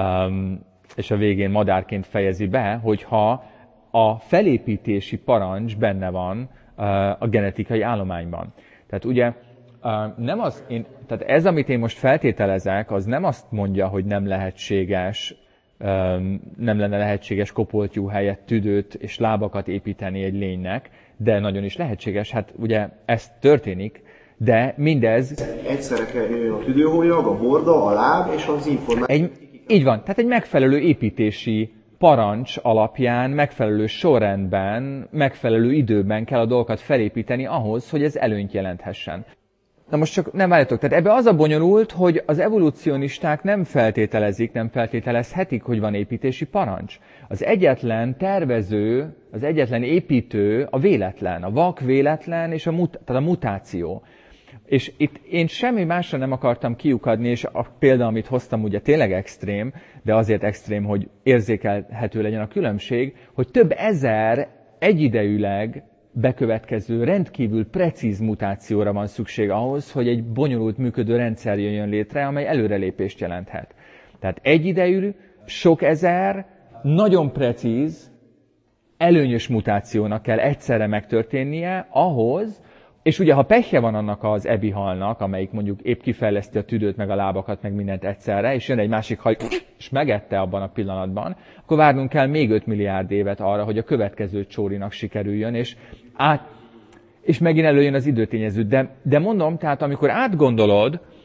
és a végén madárként fejezi be, hogyha a felépítési parancs benne van a genetikai állományban. Tehát ugye nem az, én, tehát ez, amit én most feltételezek, az nem azt mondja, hogy nem lehetséges, nem lenne lehetséges kopoltyú helyett tüdőt és lábakat építeni egy lénynek, de nagyon is lehetséges, hát ugye ez történik, de mindez... Egyszerre kell jöjjön a tüdőhólyag, a borda, a láb és az információ. Egy, így van, tehát egy megfelelő építési parancs alapján, megfelelő sorrendben, megfelelő időben kell a dolgokat felépíteni ahhoz, hogy ez előnyt jelenthessen. Na most csak nem várjatok, tehát ebbe az a bonyolult, hogy az evolúcionisták nem feltételezik, nem feltételezhetik, hogy van építési parancs. Az egyetlen tervező, az egyetlen építő a véletlen, a vak véletlen és a, mut, tehát a mutáció. És itt én semmi másra nem akartam kiukadni, és a példa, amit hoztam, ugye tényleg extrém, de azért extrém, hogy érzékelhető legyen a különbség, hogy több ezer egyidejűleg bekövetkező, rendkívül precíz mutációra van szükség ahhoz, hogy egy bonyolult működő rendszer jöjjön létre, amely előrelépést jelenthet. Tehát egyidejű, sok ezer, nagyon precíz, előnyös mutációnak kell egyszerre megtörténnie ahhoz, és ugye ha pehje van annak az ebihalnak, amelyik mondjuk épp kifejleszti a tüdőt, meg a lábakat, meg mindent egyszerre, és jön egy másik haj, és megette abban a pillanatban, akkor várnunk kell még öt milliárd évet arra, hogy a következő csórinak sikerüljön, és, át, és megint előjön az időtényező. De, de mondom, tehát amikor átgondolod,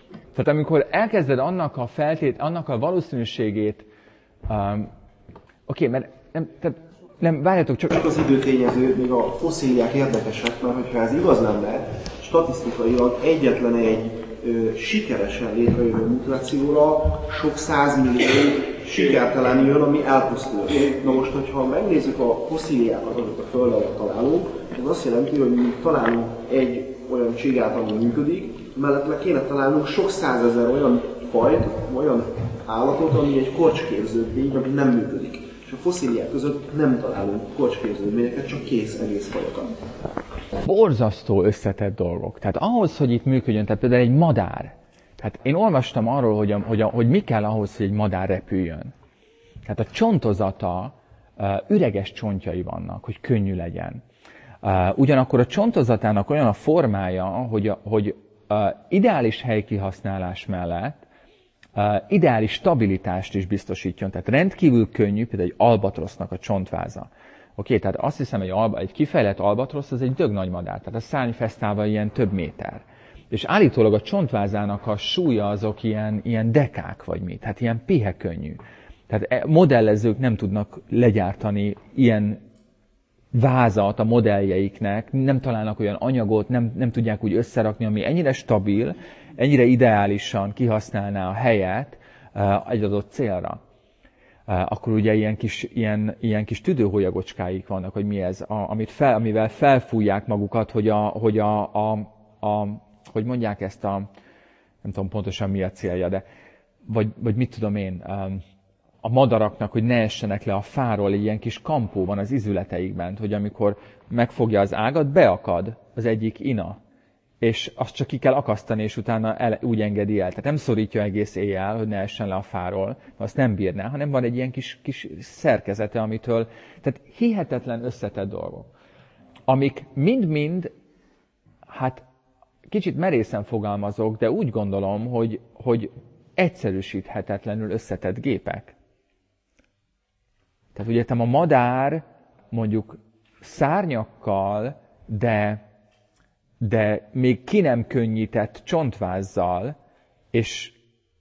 Tehát amikor elkezded annak a feltét, annak a valószínűségét, um, oké, okay, mert nem, tehát nem, várjatok csak... Csak az időtényező, még a fosszíliák érdekesek, mert hogyha ez igaz lenne, statisztikailag egyetlen egy ö, sikeresen létrejövő mutációra sok százmillió sikertelen jön, ami elpusztul. Na most, hogyha megnézzük a fosszíliákat, amit a Föld alatt találunk, az azt jelenti, hogy mi találunk egy olyan csigát, ami működik, mellett kéne találnunk sok százezer olyan fajt, olyan állatot, ami egy korcsképződmény, ami nem működik. És a fosszíliák között nem találunk korcsképződményeket, csak kész egész fajokat. Borzasztó összetett dolgok. Tehát ahhoz, hogy itt működjön, tehát például egy madár. Tehát én olvastam arról, hogy, a, hogy, a, hogy mi kell ahhoz, hogy egy madár repüljön. Tehát a csontozata, uh, üreges csontjai vannak, hogy könnyű legyen. Uh, ugyanakkor a csontozatának olyan a formája, hogy, a, hogy uh, ideális helykihasználás mellett uh, ideális stabilitást is biztosítjon. Tehát rendkívül könnyű, például egy albatrosznak a csontváza. Oké, okay, tehát azt hiszem, egy, alba, egy kifejlett albatrosz az egy dög nagy madár, tehát a szárnyfesztálva ilyen több méter. És állítólag a csontvázának a súlya azok ilyen, ilyen dekák vagy mi, tehát ilyen pihekönnyű. Tehát modellezők nem tudnak legyártani ilyen vázat a modelljeiknek, nem találnak olyan anyagot, nem, nem tudják úgy összerakni, ami ennyire stabil, ennyire ideálisan kihasználná a helyet uh, egy adott célra. Uh, akkor ugye ilyen kis, ilyen, ilyen kis tüdőhólyagocskáik vannak, hogy mi ez, a, amit fel, amivel felfújják magukat, hogy a, hogy a, a, a hogy mondják ezt a, nem tudom pontosan mi a célja, de vagy, vagy mit tudom én, a madaraknak, hogy ne essenek le a fáról, egy ilyen kis kampó van az izületeikben, hogy amikor megfogja az ágat, beakad az egyik ina, és azt csak ki kell akasztani, és utána el, úgy engedi el. Tehát nem szorítja egész éjjel, hogy ne essen le a fáról, azt nem bírná, hanem van egy ilyen kis, kis szerkezete, amitől, tehát hihetetlen összetett dolgok, amik mind-mind, hát kicsit merészen fogalmazok, de úgy gondolom, hogy, hogy egyszerűsíthetetlenül összetett gépek. Tehát ugye a madár mondjuk szárnyakkal, de, de még ki nem könnyített csontvázzal, és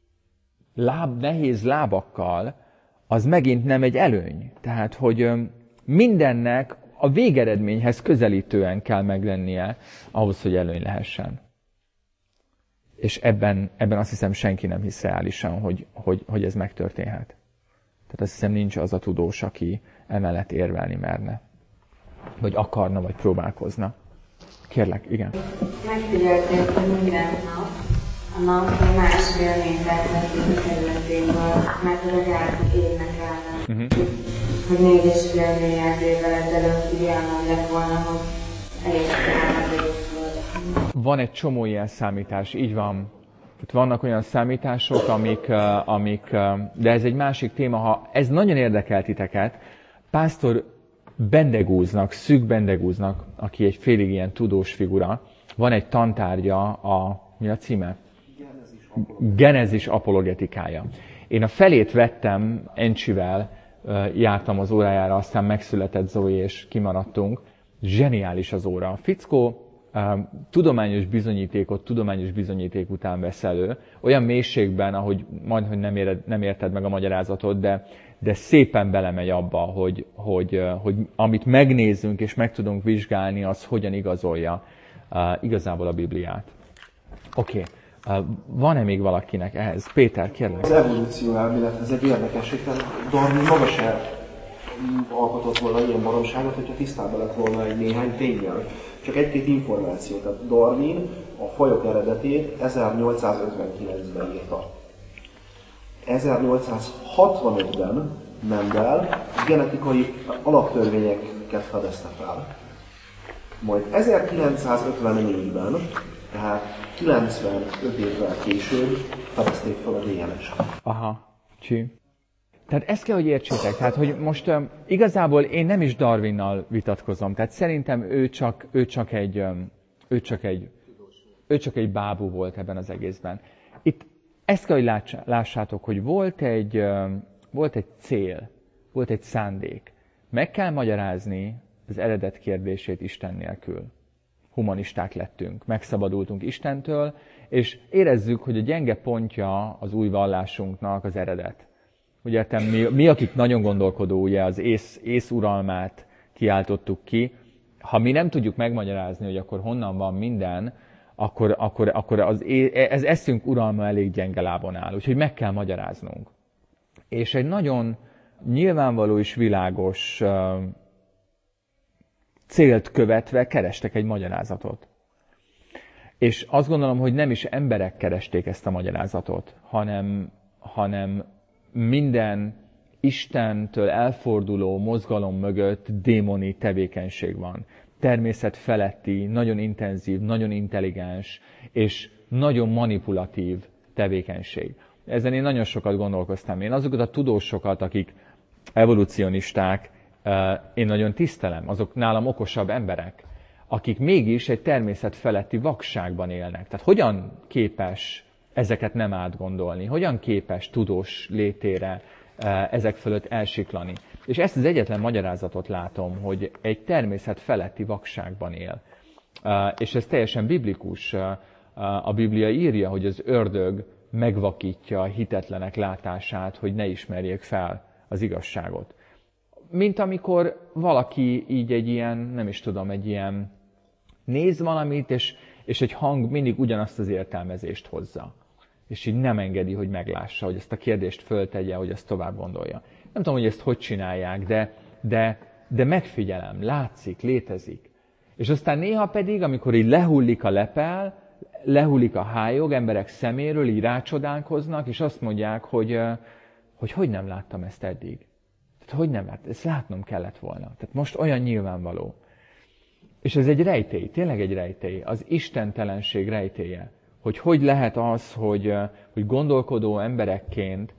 láb, nehéz lábakkal, az megint nem egy előny. Tehát, hogy mindennek a végeredményhez közelítően kell meglennie ahhoz, hogy előny lehessen. És ebben, ebben azt hiszem senki nem hisz reálisan, hogy, hogy, hogy ez megtörténhet. Tehát azt hiszem nincs az a tudós, aki emellett érvelni merne. Vagy akarna, vagy próbálkozna. Kérlek, igen. Megfigyelték, hogy minden nap a nap másfél méter területéből, mert a legalább évnek ellen. Uh-huh. Hogy négy és fél milliárd évvel ezelőtt ideálom lett volna, hogy elég Van egy csomó ilyen számítás, így van. Itt vannak olyan számítások, amik, amik, de ez egy másik téma, ha ez nagyon érdekel titeket, pásztor Bendegúznak, Szűk Bendegúznak, aki egy félig ilyen tudós figura, van egy tantárgya, a, mi a címe? Genezis apologetikája. Én a felét vettem Encsivel, jártam az órájára, aztán megszületett Zoe, és kimaradtunk. Zseniális az óra. A fickó tudományos bizonyítékot tudományos bizonyíték után vesz elő, olyan mélységben, ahogy majdhogy nem, éred, nem érted meg a magyarázatot, de, de szépen belemegy abba, hogy, hogy, hogy amit megnézzünk és meg tudunk vizsgálni, az hogyan igazolja uh, igazából a Bibliát. Oké, okay. uh, van-e még valakinek ehhez? Péter, kérlek. Az evolúció elmélet, ez egy érdekesség, tehát Darwin maga sem alkotott volna ilyen baromságot, hogyha tisztában lett volna egy néhány tényel. Csak egy-két információ. Tehát Darwin a fajok eredetét ezernyolcszázötvenkilencben írta. ezernyolcszázhatvanötben Mendel genetikai alaptörvényeket fedezte fel. Majd ezerkilencszázötvennégyben, tehát kilencvenöt évvel később fedezték fel a dé en est. Aha, csű. Tehát ezt kell, hogy értsétek. Tehát, hogy most um, igazából én nem is Darwinnal vitatkozom. Tehát szerintem ő csak, ő csak egy, um, ő csak egy, ő csak egy bábú volt ebben az egészben. Itt ezt kell, hogy lássátok, hogy volt egy, um, volt egy cél, volt egy szándék. Meg kell magyarázni az eredet kérdését Isten nélkül. humanisták lettünk, megszabadultunk Istentől, és érezzük, hogy a gyenge pontja az új vallásunknak az eredet. Ugye értem, mi, mi, akik nagyon gondolkodó, ugye az ész, ész uralmát kiáltottuk ki, ha mi nem tudjuk megmagyarázni, hogy akkor honnan van minden, akkor, akkor, akkor az, ez eszünk uralma elég gyenge lábon áll, úgyhogy meg kell magyaráznunk. És egy nagyon nyilvánvaló és világos uh, célt követve kerestek egy magyarázatot. És azt gondolom, hogy nem is emberek keresték ezt a magyarázatot, hanem, hanem minden Istentől elforduló mozgalom mögött démoni tevékenység van. Természet feletti, nagyon intenzív, nagyon intelligens és nagyon manipulatív tevékenység. Ezen én nagyon sokat gondolkoztam. Én azokat a tudósokat, akik evolucionisták, én nagyon tisztelem, azok nálam okosabb emberek, akik mégis egy természet feletti vakságban élnek. Tehát hogyan képes ezeket nem átgondolni? Hogyan képes tudós létére ezek fölött elsiklani? És ezt az egyetlen magyarázatot látom, hogy egy természet feletti vakságban él. És ez teljesen biblikus. A Biblia írja, hogy az ördög megvakítja a hitetlenek látását, hogy ne ismerjék fel az igazságot. Mint amikor valaki így egy ilyen, nem is tudom, egy ilyen néz valamit, és, és egy hang mindig ugyanazt az értelmezést hozza. És így nem engedi, hogy meglássa, hogy ezt a kérdést föltegye, hogy ezt tovább gondolja. Nem tudom, hogy ezt hogy csinálják, de, de, de megfigyelem, látszik, létezik. És aztán néha pedig, amikor így lehullik a lepel, lehullik a hályog, emberek szeméről, így rácsodálkoznak, és azt mondják, hogy hogy, hogy nem láttam ezt eddig. Tehát hogy nem láttam, ezt látnom kellett volna. Tehát most olyan nyilvánvaló. És ez egy rejtély, tényleg egy rejtély, az istentelenség rejtélye. Hogy hogy lehet az, hogy, hogy gondolkodó emberekként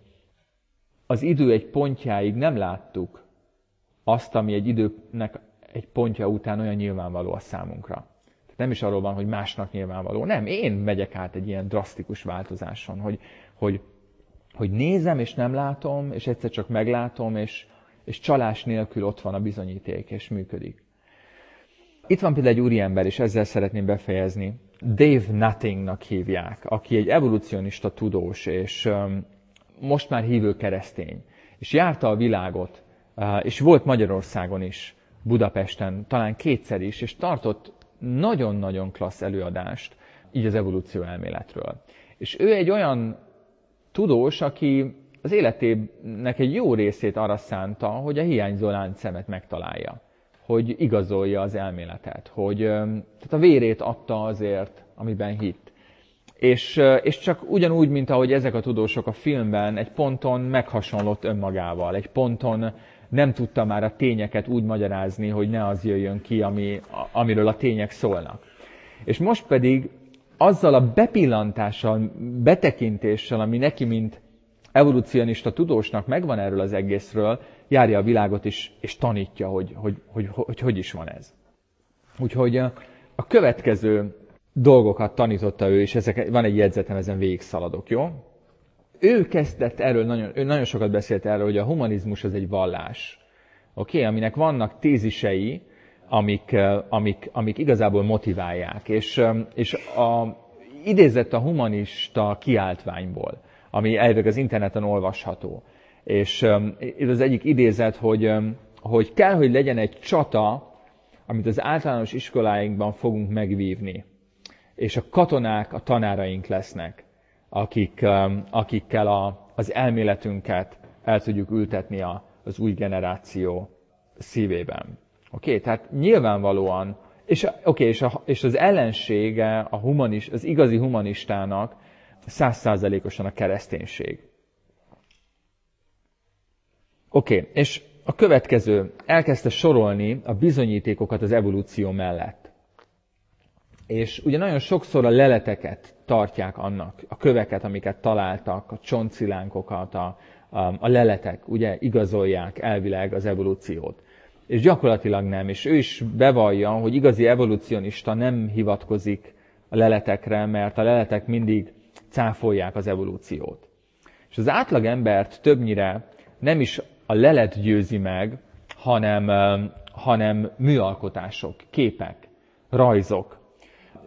az idő egy pontjáig nem láttuk azt, ami egy időnek egy pontja után olyan nyilvánvaló a számunkra. Tehát nem is arról van, hogy másnak nyilvánvaló. Nem, én megyek át egy ilyen drasztikus változáson, hogy, hogy, hogy nézem és nem látom, és egyszer csak meglátom, és, és csalás nélkül ott van a bizonyíték, és működik. Itt van például egy úriember, és ezzel szeretném befejezni. Dave Nuttingnak hívják, aki egy evolucionista tudós, és um, most már hívő keresztény. És járta a világot, uh, és volt Magyarországon is, Budapesten, talán kétszer is, és tartott nagyon-nagyon klassz előadást, így az evolúció elméletről. És ő egy olyan tudós, aki az életének egy jó részét arra szánta, hogy a hiányzó láncszemet megtalálja. Hogy igazolja az elméletet, hogy tehát a vérét adta azért, amiben hitt. És, és csak ugyanúgy, mint ahogy ezek a tudósok a filmben, egy ponton meghasonlott önmagával, egy ponton nem tudta már a tényeket úgy magyarázni, hogy ne az jöjjön ki, ami, amiről a tények szólnak. És most pedig azzal a bepillantással, betekintéssel, ami neki, mint evolucionista tudósnak megvan erről az egészről, járja a világot is, és tanítja, hogy hogy, hogy, hogy hogy is van ez. Úgyhogy a következő dolgokat tanította ő, és ezek, van egy jegyzetem, ezen végigszaladok, jó? Ő kezdett erről, nagyon, ő nagyon sokat beszélt erről, hogy a humanizmus az egy vallás, oké? Okay? Aminek vannak tézisei, amik, amik, amik igazából motiválják. És, és a, idézett a humanista kiáltványból, ami elvileg az interneten olvasható. És um, ez az egyik idézet, hogy, um, hogy kell, hogy legyen egy csata, amit az általános iskoláinkban fogunk megvívni. És a katonák a tanáraink lesznek, akik, um, akikkel a, az elméletünket el tudjuk ültetni a, az új generáció szívében. Oké, okay? Tehát nyilvánvalóan, és, okay, és, a, és az ellensége a humanis, az igazi humanistának száz százalékosan a kereszténység. Oké, okay, és a következő, elkezdte sorolni a bizonyítékokat az evolúció mellett. És ugye nagyon sokszor a leleteket tartják annak, a köveket, amiket találtak, a csontszilánkkokat, a, a, a leletek, ugye igazolják elvileg az evolúciót. És gyakorlatilag nem, és ő is bevallja, hogy igazi evolucionista nem hivatkozik a leletekre, mert a leletek mindig cáfolják az evolúciót. És az átlag embert többnyire nem is a lelet győzi meg, hanem, hanem műalkotások, képek, rajzok,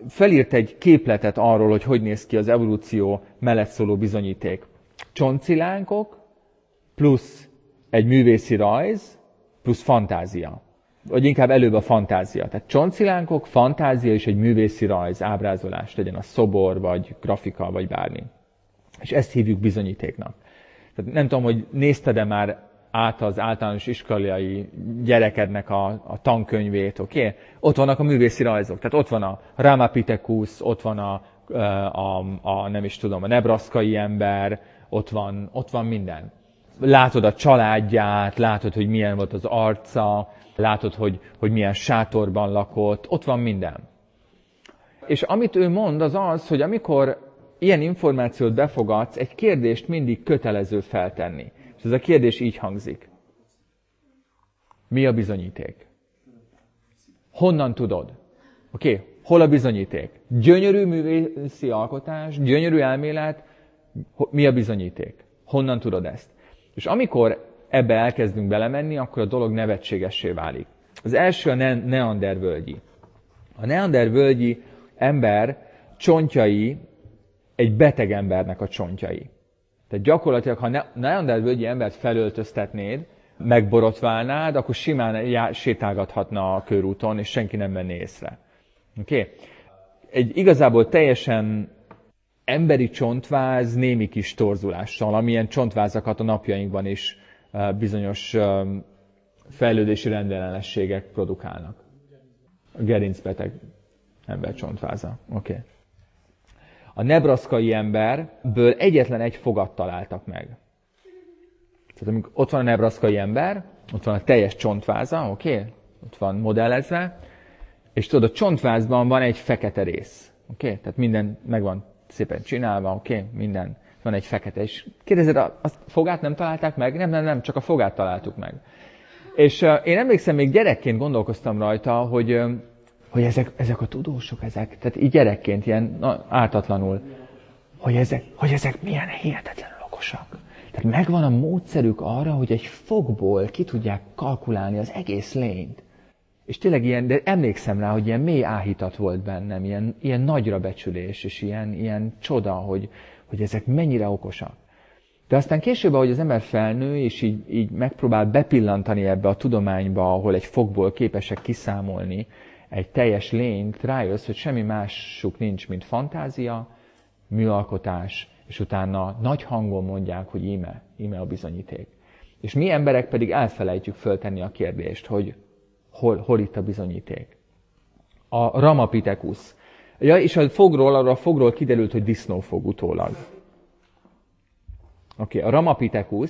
felírt egy képletet arról, hogy hogy néz ki az evolúció mellett szóló bizonyíték. Csontszilánkok plusz egy művészi rajz plusz fantázia. Vagy inkább előbb a fantázia. Tehát csontszilánkok, fantázia és egy művészi rajz, ábrázolás, legyen a szobor, vagy grafika, vagy bármi. És ezt hívjuk bizonyítéknak. Tehát nem tudom, hogy nézted-e már át az általános iskolai gyerekednek a, a tankönyvét, oké? Okay? Ott vannak a művészi rajzok. Tehát ott van a Ramapithecus, ott van a, a, a nem is tudom, a nebraszkai ember, ott van, ott van minden. Látod a családját, látod, hogy milyen volt az arca, látod, hogy, hogy milyen sátorban lakott, ott van minden. És amit ő mond, az az, hogy amikor ilyen információt befogadsz, egy kérdést mindig kötelező feltenni. És ez a kérdés így hangzik. Mi a bizonyíték? Honnan tudod? Oké, okay. Hol a bizonyíték? Gyönyörű művészi alkotás, gyönyörű elmélet, mi a bizonyíték? Honnan tudod ezt? És amikor ebbe elkezdünk belemenni, akkor a dolog nevetségessé válik. Az első a ne- neandervölgyi. A neandervölgyi ember csontjai egy beteg embernek a csontjai. Tehát gyakorlatilag, ha ne- neandervölgyi embert felöltöztetnéd, megborotválnád, akkor simán já- sétálgathatna a körúton, és senki nem venné észre. Oké? Okay? Egy igazából teljesen emberi csontváz némi kis torzulással, amilyen csontvázakat a napjainkban is bizonyos fejlődési rendellenességek produkálnak. A gerincbeteg ember csontváza. Oké. Okay. A nebraszkai emberből egyetlen egy fogat találtak meg. Tehát amikor ott van a nebraszkai ember, ott van a teljes csontváza, oké? Okay? Ott van modellezve, és tudod, a csontvázban van egy fekete rész. Oké? Okay? Tehát minden meg van szépen csinálva, oké? Okay? Minden. Van egy fekete. És kérdezed, a fogát nem találták meg? Nem, nem, nem, csak a fogát találtuk meg. És uh, én emlékszem, még gyerekként gondolkoztam rajta, hogy, uh, hogy ezek, ezek a tudósok, ezek, tehát így gyerekként, ilyen na, ártatlanul, hogy ezek, hogy ezek milyen hihetetlenül okosak. Tehát megvan a módszerük arra, hogy egy fogból ki tudják kalkulálni az egész lényt. És tényleg ilyen, de emlékszem rá, hogy ilyen mély áhítat volt bennem, ilyen, ilyen nagyra becsülés, és ilyen, ilyen csoda, hogy, hogy ezek mennyire okosak. De aztán később, ahogy az ember felnő, és így, így megpróbál bepillantani ebbe a tudományba, ahol egy fogból képesek kiszámolni egy teljes lényt, rájössz, hogy semmi másuk nincs, mint fantázia, műalkotás, és utána nagy hangon mondják, hogy íme, íme a bizonyíték. És mi emberek pedig elfelejtjük föltenni a kérdést, hogy hol, hol itt a bizonyíték. A Ramapithecus. Ja, és a fogról, arra a fogról kiderült, hogy disznófog utólag. Oké, okay, a Ramapithecus,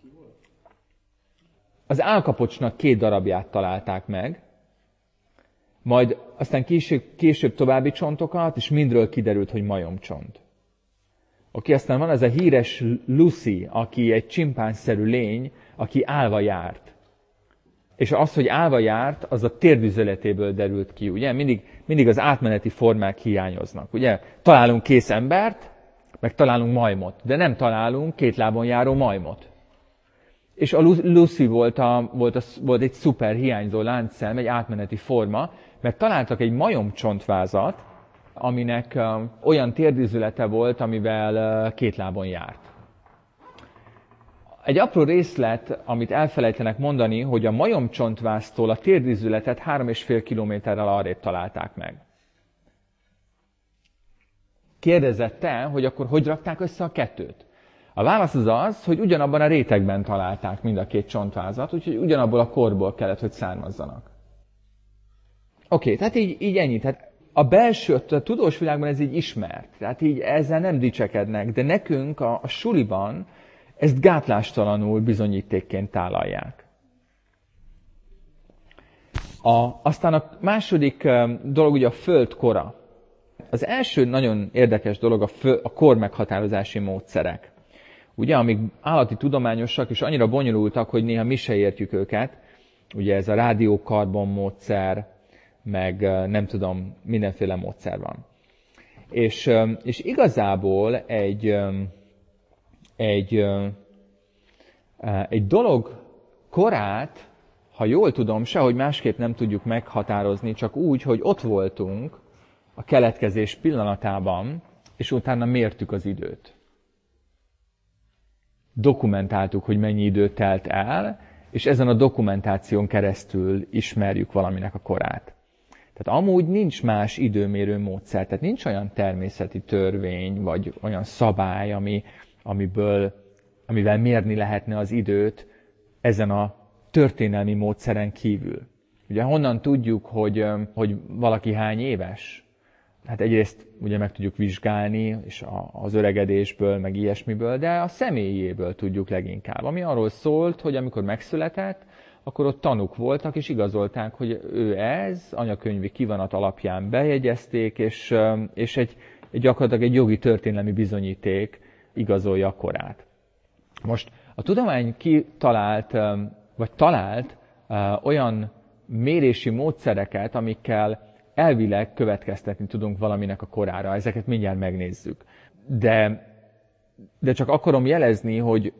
az állkapocsnak két darabját találták meg, majd aztán később, később további csontokat, és mindről kiderült, hogy majomcsont. Oké, okay, aztán van ez a híres Lucy, aki egy csimpánzszerű lény, aki állva járt. És az, hogy állva járt, az a térdüzeletéből derült ki, ugye? Mindig, mindig az átmeneti formák hiányoznak, ugye? Találunk kész embert, meg találunk majmot, de nem találunk két lábon járó majmot. És a Lucy volt, a, volt, a, volt egy szuper hiányzó láncszem, egy átmeneti forma, mert találtak egy majomcsontvázat, aminek uh, olyan térdüzülete volt, amivel uh, két lábon járt. Egy apró részlet, amit elfelejtenek mondani, hogy a majomcsontváztól a térdüzületet három és fél kilométerrel arrébb találták meg. Kérdezett te, hogy akkor hogy rakták össze a kettőt? A válasz az az, hogy ugyanabban a rétegben találták mind a két csontvázat, úgyhogy ugyanabból a korból kellett, hogy származzanak. Oké, okay, tehát így, így ennyi. Tehát a belső, a tudós világban ez így ismert. Tehát így ezzel nem dicsekednek, de nekünk a, a suliban ezt gátlástalanul bizonyítékként tálalják. A, aztán a második dolog ugye a föld kora. Az első nagyon érdekes dolog a, fő, a kor meghatározási módszerek. Ugye, amik állati tudományosak és annyira bonyolultak, hogy néha mi se értjük őket. Ugye ez a rádiókarbon módszer, meg nem tudom, mindenféle módszer van. És, és igazából egy, egy, egy dolog korát, ha jól tudom, sehogy másképp nem tudjuk meghatározni, csak úgy, hogy ott voltunk a keletkezés pillanatában, és utána mértük az időt. Dokumentáltuk, hogy mennyi idő telt el, és ezen a dokumentáción keresztül ismerjük valaminek a korát. Tehát amúgy nincs más időmérő módszer, tehát nincs olyan természeti törvény, vagy olyan szabály, ami, amiből, amivel mérni lehetne az időt ezen a történelmi módszeren kívül. Ugye honnan tudjuk, hogy, hogy valaki hány éves? Hát egyrészt ugye meg tudjuk vizsgálni, és az öregedésből, meg ilyesmiből, de a személyéből tudjuk leginkább. Ami arról szólt, hogy amikor megszületett, akkor ott tanúk voltak, és igazolták, hogy ő ez, anyakönyvi kivonat alapján bejegyezték, és, és egy, egy gyakorlatilag egy jogi történelmi bizonyíték igazolja a korát. Most a tudomány kitalált, vagy talált olyan mérési módszereket, amikkel elvileg következtetni tudunk valaminek a korára. Ezeket mindjárt megnézzük. De, de csak akarom jelezni, hogy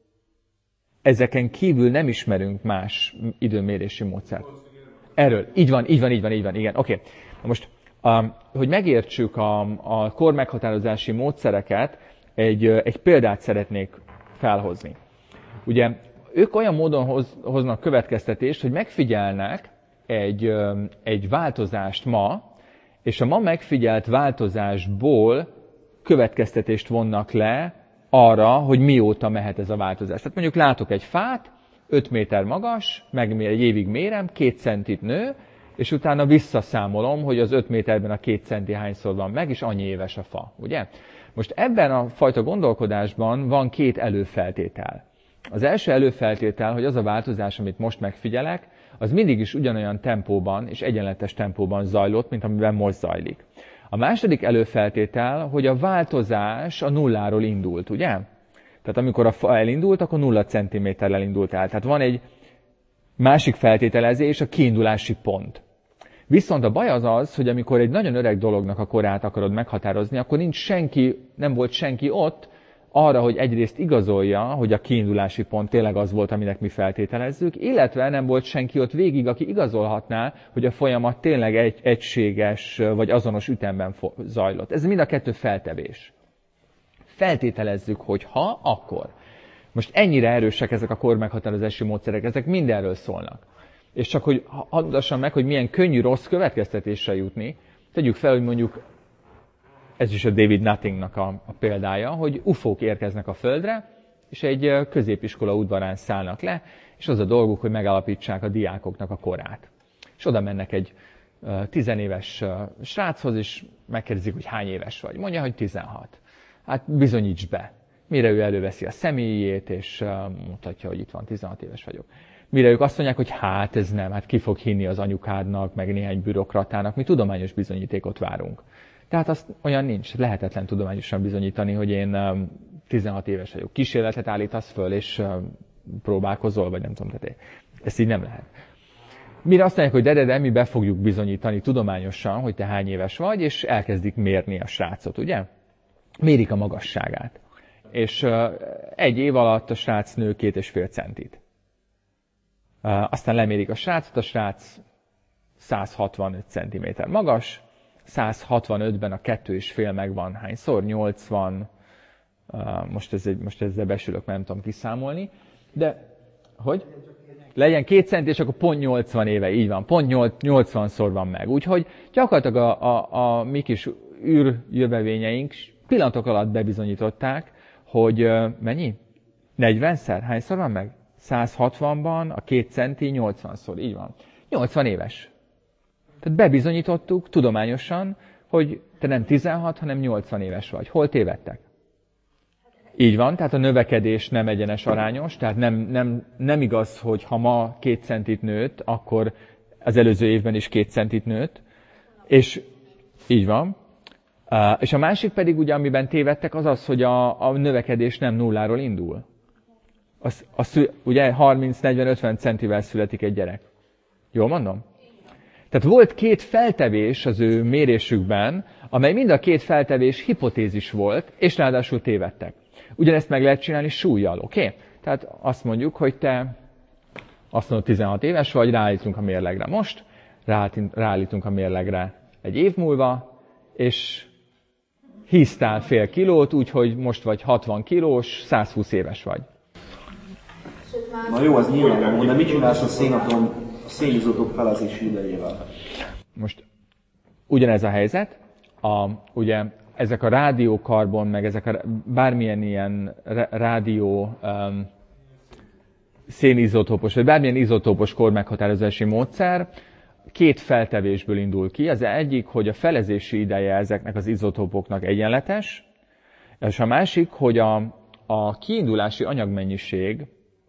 ezeken kívül nem ismerünk más időmérési módszert. Erről. Így van, így van, így van, így van, igen. Oké. Okay. Most, um, hogy megértsük a, a kormeghatározási módszereket, egy, egy példát szeretnék felhozni. Ugye, ők olyan módon hoz, hoznak következtetést, hogy megfigyelnek egy, egy változást ma, és a ma megfigyelt változásból következtetést vonnak le arra, hogy mióta mehet ez a változás. Tehát mondjuk látok egy fát, öt méter magas, meg egy évig mérem, két centit nő, és utána visszaszámolom, hogy az öt méterben a két centi hányszor van meg, és annyi éves a fa, ugye? Most ebben a fajta gondolkodásban van két előfeltétel. Az első előfeltétel, hogy az a változás, amit most megfigyelek, az mindig is ugyanolyan tempóban és egyenletes tempóban zajlott, mint amiben most zajlik. A második előfeltétel, hogy a változás a nulláról indult, ugye? Tehát amikor a fa elindult, akkor nulla centiméterrel indult el. Tehát van egy másik feltételezés, a kiindulási pont. Viszont a baj az az, hogy amikor egy nagyon öreg dolognak a korát akarod meghatározni, akkor nincs senki, nem volt senki ott arra, hogy egyrészt igazolja, hogy a kiindulási pont tényleg az volt, aminek mi feltételezzük, illetve nem volt senki ott végig, aki igazolhatná, hogy a folyamat tényleg egy, egységes vagy azonos ütemben zajlott. Ez mind a kettő feltevés. Feltételezzük, hogy ha, akkor. Most ennyire erősek ezek a kormeghatározási módszerek, ezek mindenről szólnak. És csak hogy hadd mutassam meg, hogy milyen könnyű rossz következtetésre jutni, tegyük fel, hogy mondjuk ez is a David Nuttingnak a, a példája, hogy ufók érkeznek a Földre, és egy középiskola udvarán szállnak le, és az a dolguk, hogy megállapítsák a diákoknak a korát. És oda mennek egy uh, tizenéves uh, sráchoz, és megkérdezik, hogy hány éves vagy. Mondja, hogy tizenhat. Hát bizonyíts be. Mire ő előveszi a személyét, és uh, mutatja, hogy itt van, tizenhat éves vagyok. Mire ők azt mondják, hogy hát ez nem, hát ki fog hinni az anyukádnak, meg néhány bürokratának, mi tudományos bizonyítékot várunk. Tehát azt olyan nincs, lehetetlen tudományosan bizonyítani, hogy én tizenhat éves vagyok. Kísérletet állítasz föl, és próbálkozol, vagy nem tudom, tehát ezt így nem lehet. Mire azt mondják, hogy de, de, de, mi be fogjuk bizonyítani tudományosan, hogy te hány éves vagy, és elkezdik mérni a srácot, ugye? Mérik a magasságát. És egy év alatt a srác nő két és fél centit. Aztán lemérik a srácot, a srác száz hatvanöt centiméter magas, száz hatvanötben a kettő és fél megvan hányszor, nyolcvan, most, ez egy, most ezzel besülök, mert nem tudom kiszámolni, de hogy? Legyen két centi, és akkor pont nyolcvan éve, így van, pont nyolcvanszor van meg. Úgyhogy gyakorlatilag a, a, a mi kis űrjövevényeink pillanatok alatt bebizonyították, hogy mennyi? negyvenszer? Hányszor van meg? száz hatvanban a két centi nyolcvanszor, így van. nyolcvan éves. Tehát bebizonyítottuk tudományosan, hogy te nem tizenhat, hanem nyolcvan éves vagy. Hol tévedtek? Így van, tehát a növekedés nem egyenes arányos, tehát nem, nem, nem igaz, hogy ha ma két centit nőtt, akkor az előző évben is két centit nőtt. És így van. És a másik pedig, ugye, amiben tévedtek, az az, hogy a, a növekedés nem nulláról indul. Az, az, ugye harminc, negyven, ötven centivel születik egy gyerek. Jól mondom? Tehát volt két feltevés az ő mérésükben, amely mind a két feltevés hipotézis volt, és ráadásul tévedtek. Ugyanezt meg lehet csinálni súllyal, oké? Okay? Tehát azt mondjuk, hogy te azt mondod, tizenhat éves vagy, ráállítunk a mérlegre most, ráállítunk a mérlegre egy év múlva, és híztál fél kilót, úgyhogy most vagy hatvan kilós, százhúsz éves vagy. Na jó, az nyilvánvaló, de mit csinálsz a szénatom, a szénizotók felezési idejével? Most ugyanez a helyzet, a, ugye ezek a rádiókarbon, meg ezek a bármilyen ilyen rádió um, szénizotópos, vagy bármilyen izotópos kormeghatározási módszer két feltevésből indul ki. Az egyik, hogy a felezési ideje ezeknek az izotópoknak egyenletes, és a másik, hogy a, a kiindulási anyagmennyiség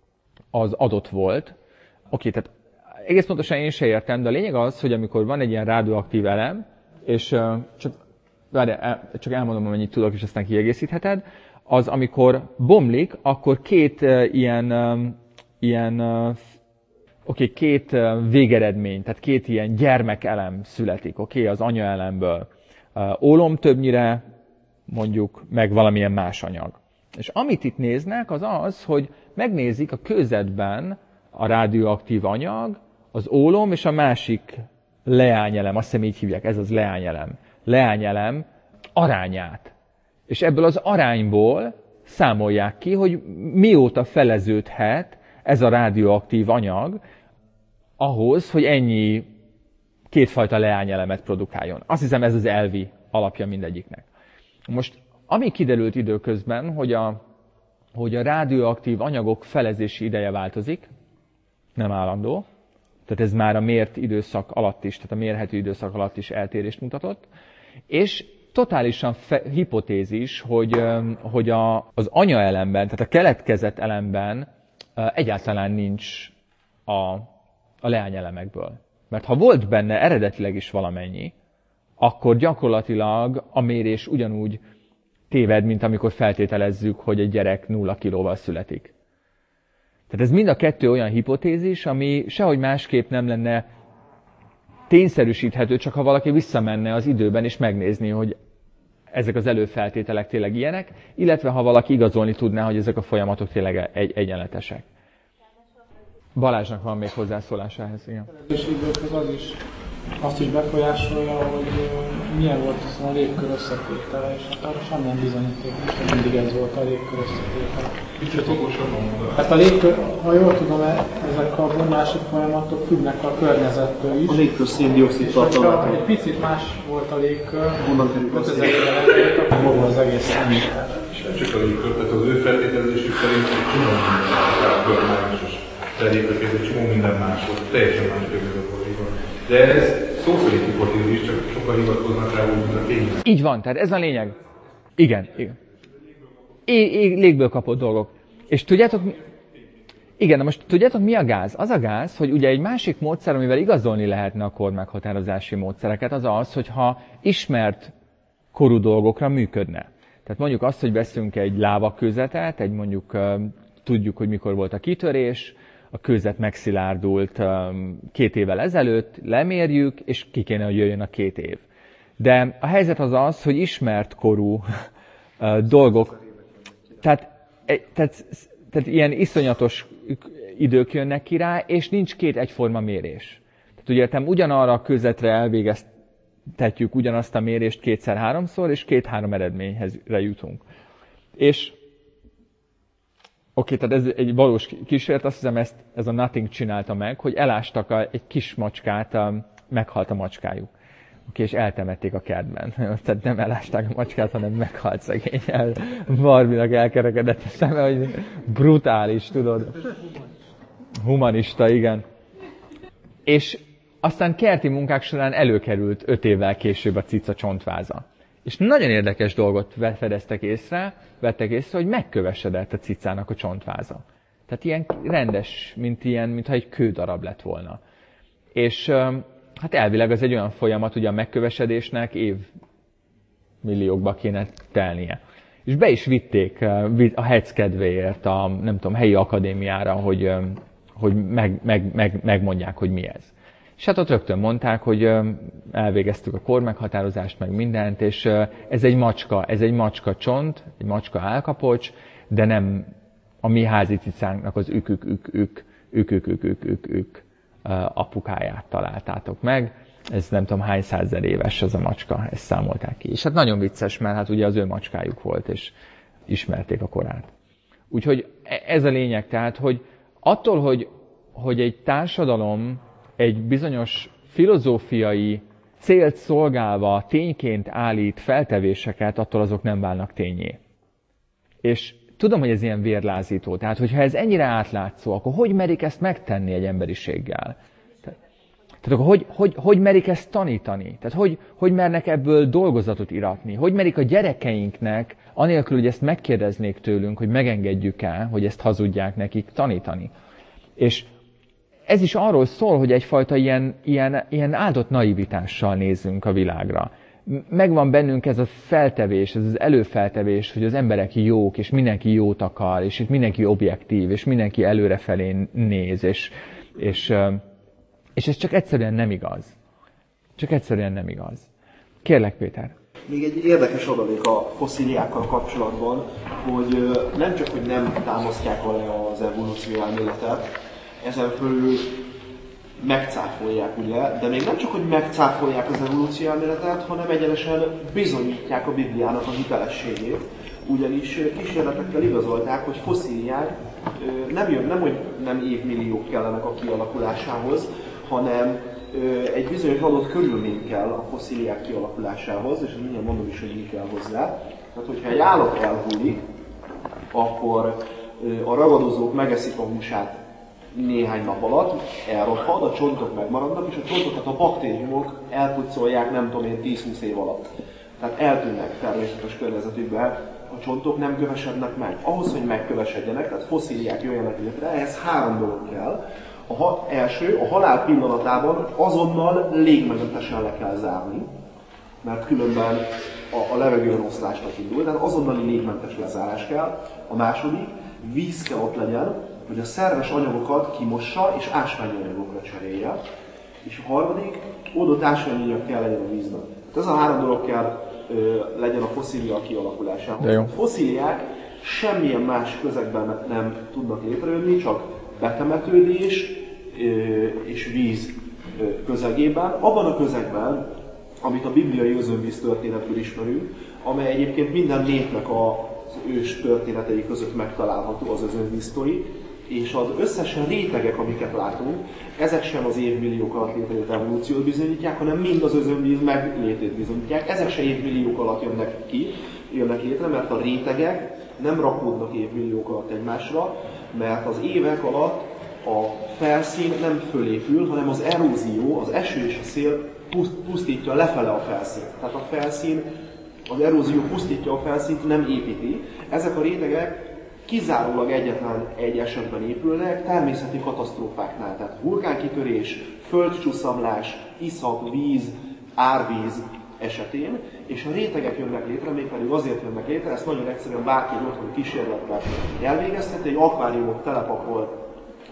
az adott volt. Oké, tehát egész pontosan én se értem, de a lényeg az, hogy amikor van egy ilyen radioaktív elem, és uh, csak, várj, el, csak elmondom, amennyit tudok, és aztán kiegészítheted, az amikor bomlik, akkor két uh, ilyen, um, ilyen uh, oké, okay, két uh, végeredmény, tehát két ilyen gyermekelem születik, oké, okay, az anyaelemből. Uh, ólom többnyire, mondjuk, meg valamilyen más anyag. És amit itt néznek, az az, hogy megnézik a kőzetben a radioaktív anyag, az ólom és a másik leányelem, azt hiszem így hívják, ez az leányelem, leányelem arányát. És ebből az arányból számolják ki, hogy mióta feleződhet ez a radioaktív anyag ahhoz, hogy ennyi kétfajta leányelemet produkáljon. Azt hiszem, ez az elvi alapja mindegyiknek. Most, ami kiderült időközben, hogy a, hogy a radioaktív anyagok felezési ideje változik, nem állandó, tehát ez már a mért időszak alatt is, tehát a mérhető időszak alatt is eltérést mutatott, és totálisan fe, hipotézis, hogy, hogy a, az anyaelemben, tehát a keletkezett elemben egyáltalán nincs a, a leányelemekből. Mert ha volt benne eredetileg is valamennyi, akkor gyakorlatilag a mérés ugyanúgy téved, mint amikor feltételezzük, hogy egy gyerek nulla kilóval születik. Tehát ez mind a kettő olyan hipotézis, ami sehogy másképp nem lenne tényszerűsíthető, csak ha valaki visszamenne az időben és megnézni, hogy ezek az előfeltételek tényleg ilyenek, illetve ha valaki igazolni tudná, hogy ezek a folyamatok tényleg egy- egyenletesek. Balázsnak van még hozzászólása ehhez, igen. És időköz az is, azt is befolyásolja, hogy milyen volt a légkör összetétele, és hát arra semmilyen bizonyíték, és mindig ez volt a légkör összetétele. Kicsit okosabban mondani. Hát a légkör, ha jól tudom, ezek a vonási folyamatok függnek a környezettől is. A légkör szén-dioxid És hogyha tartalmától. egy picit más volt a légkör, Honnan kerül az ötezer évvel ezelőtt, akkor maga az egész említett. És nem csak a légkör, tehát az ő feltételezésük szerint egy csomó minden, akár a körmágneses felépők, ez egy csomó minden más volt, teljesen más környezet volt. De ez szó szerint hipotézis, csak sokan hivatkoznak rá, úgy, mint a tényleg. Így van, tehát ez a lényeg. Igen, igen. É, é, légből kapott dolgok. És tudjátok, igen, na most tudjátok mi a gáz? Az a gáz, hogy ugye egy másik módszer, amivel igazolni lehetne a kormeghatározási módszereket, az az, hogyha ismert korú dolgokra működne. Tehát mondjuk azt, hogy veszünk egy lávakőzetet, egy mondjuk tudjuk, hogy mikor volt a kitörés, a kőzet megszilárdult két évvel ezelőtt, lemérjük, és ki kéne, hogy jöjjön a két év. De a helyzet az az, hogy ismert korú dolgok, tehát, tehát, tehát ilyen iszonyatos idők jönnek ki rá, és nincs két egyforma mérés. Tehát ugye értem, ugyanarra a kőzetre elvégeztetjük ugyanazt a mérést kétszer-háromszor, és két-három eredményhez jutunk. És Oké, okay, tehát ez egy valós kísérlet, azt hiszem ezt, ez a Nothing csinálta meg, hogy elástak a, egy kis macskát, a, meghalt a macskájuk. Oké, okay, és eltemették a kertben. Tehát nem elásták a macskát, hanem meghalt szegény. El, barmilag elkerekedett a szeme, hogy brutális, tudod. Humanista, igen. És aztán kerti munkák során előkerült öt évvel később a cica csontváza. És nagyon érdekes dolgot fedeztek észre, vettek észre, hogy megkövesedett a cicának a csontváza. Tehát ilyen rendes, mint ilyen, mintha egy kődarab lett volna. És hát elvileg az egy olyan folyamat, ugye a megkövesedésnek évmilliókba kéne telnie. És be is vitték a hec kedvéért a, nem tudom, helyi akadémiára, hogy, hogy meg, meg, meg, megmondják, hogy mi ez. És hát ott rögtön mondták, hogy elvégeztük a kormeghatározást, meg mindent, és ez egy macska, ez egy macska csont, egy macska állkapocs, de nem a mi házi cicánknak az ük ük ük ük ük ük ük ük ük ük apukáját találtátok meg. ez nem tudom hány százezer éves az a macska, ezt számolták ki. És hát nagyon vicces, mert hát ugye az ő macskájuk volt, és ismerték a korát. Úgyhogy ez a lényeg, tehát, hogy attól, hogy, hogy egy társadalom egy bizonyos filozófiai célt szolgálva tényként állít feltevéseket, attól azok nem válnak tényé. És tudom, hogy ez ilyen vérlázító. Tehát, hogyha ez ennyire átlátszó, akkor hogy merik ezt megtenni egy emberiséggel? Tehát akkor hogy, hogy, hogy merik ezt tanítani? Tehát hogy, hogy mernek ebből dolgozatot iratni? Hogy merik a gyerekeinknek, anélkül, hogy ezt megkérdeznék tőlünk, hogy megengedjük el, hogy ezt hazudják nekik, tanítani? És ez is arról szól, hogy egyfajta ilyen, ilyen, ilyen áldott naivitással nézzünk a világra. Megvan bennünk ez a feltevés, ez az előfeltevés, hogy az emberek jók, és mindenki jót akar, és itt mindenki objektív, és mindenki előrefelé néz, és, és, és ez csak egyszerűen nem igaz. Csak egyszerűen nem igaz. Kérlek, Péter. Még egy érdekes adalék a fosszíliákkal kapcsolatban, hogy nem csak, hogy nem támasztják alá az evolúció elméletet, ezen fölül megcáfolják, ugye, de még nem csak, hogy megcáfolják az evolúció elméletet, hanem egyenesen bizonyítják a Bibliának a hitelességét, ugyanis kísérletekkel igazolták, hogy fosszíliák nem jön, nem, hogy nem évmilliók kellenek a kialakulásához, hanem egy bizonyos adott körülmény kell a fosszíliák kialakulásához, és mindjárt mondom is, hogy mi kell hozzá. Tehát, hogyha egy állat elhullik, akkor a ragadozók megeszik a húsát néhány nap alatt, elrothad, a csontok megmaradnak, és a csontokat a baktériumok elpucolják, nem tudom én, tíz-húsz év alatt. Tehát eltűnnek természetes környezetükben, a csontok nem kövesednek meg. Ahhoz, hogy megkövesedjenek, tehát fosszíliák jöjjenek létre, ehhez három dolog kell. A ha, első, a halál pillanatában azonnal légmenetesen le kell zárni, mert különben a, a levegő rosszlásnak indul, tehát azonnali légmentes lezárás kell. A második, víz kell ott legyen, hogy a szerves anyagokat kimossa és ásványi anyagokra cserélje. És a harmadik, oldott ásványi anyag kell legyen a vízben. Tehát ez a három dolog kell ö, legyen a fosszília kialakulásához. A fosszíliák semmilyen más közegben nem tudnak létrejönni, csak betemetődés ö, és víz ö, közegében. Abban a közegben, amit a bibliai özönvíz történetből ismerünk, amely egyébként minden népnek az ős történetei között megtalálható az özönvíz sztori, és az összes rétegek, amiket látunk, ezek sem az évmilliók alatt létrejött evolúciót bizonyítják, hanem mind az özönvíz meglétét bizonyítják. Ezek sem évmilliók alatt jönnek ki, jönnek létre, mert a rétegek nem rakódnak évmilliók alatt egymásra, mert az évek alatt a felszín nem fölépül, hanem az erózió, az eső és a szél pusztítja lefele a felszínt. Tehát a felszín, az erózió pusztítja a felszínt, nem építi. Ezek a rétegek kizárólag egyetlen egy esetben épülnek, természeti katasztrófáknál, tehát vulkánkitörés, földcsúszamlás, iszap, víz, árvíz esetén, és a rétegek jönnek létre, mégpedig azért jönnek létre, ezt nagyon egyszerűen bárki egy otthoni kísérletre elvégezheti, egy akváriumot telepakol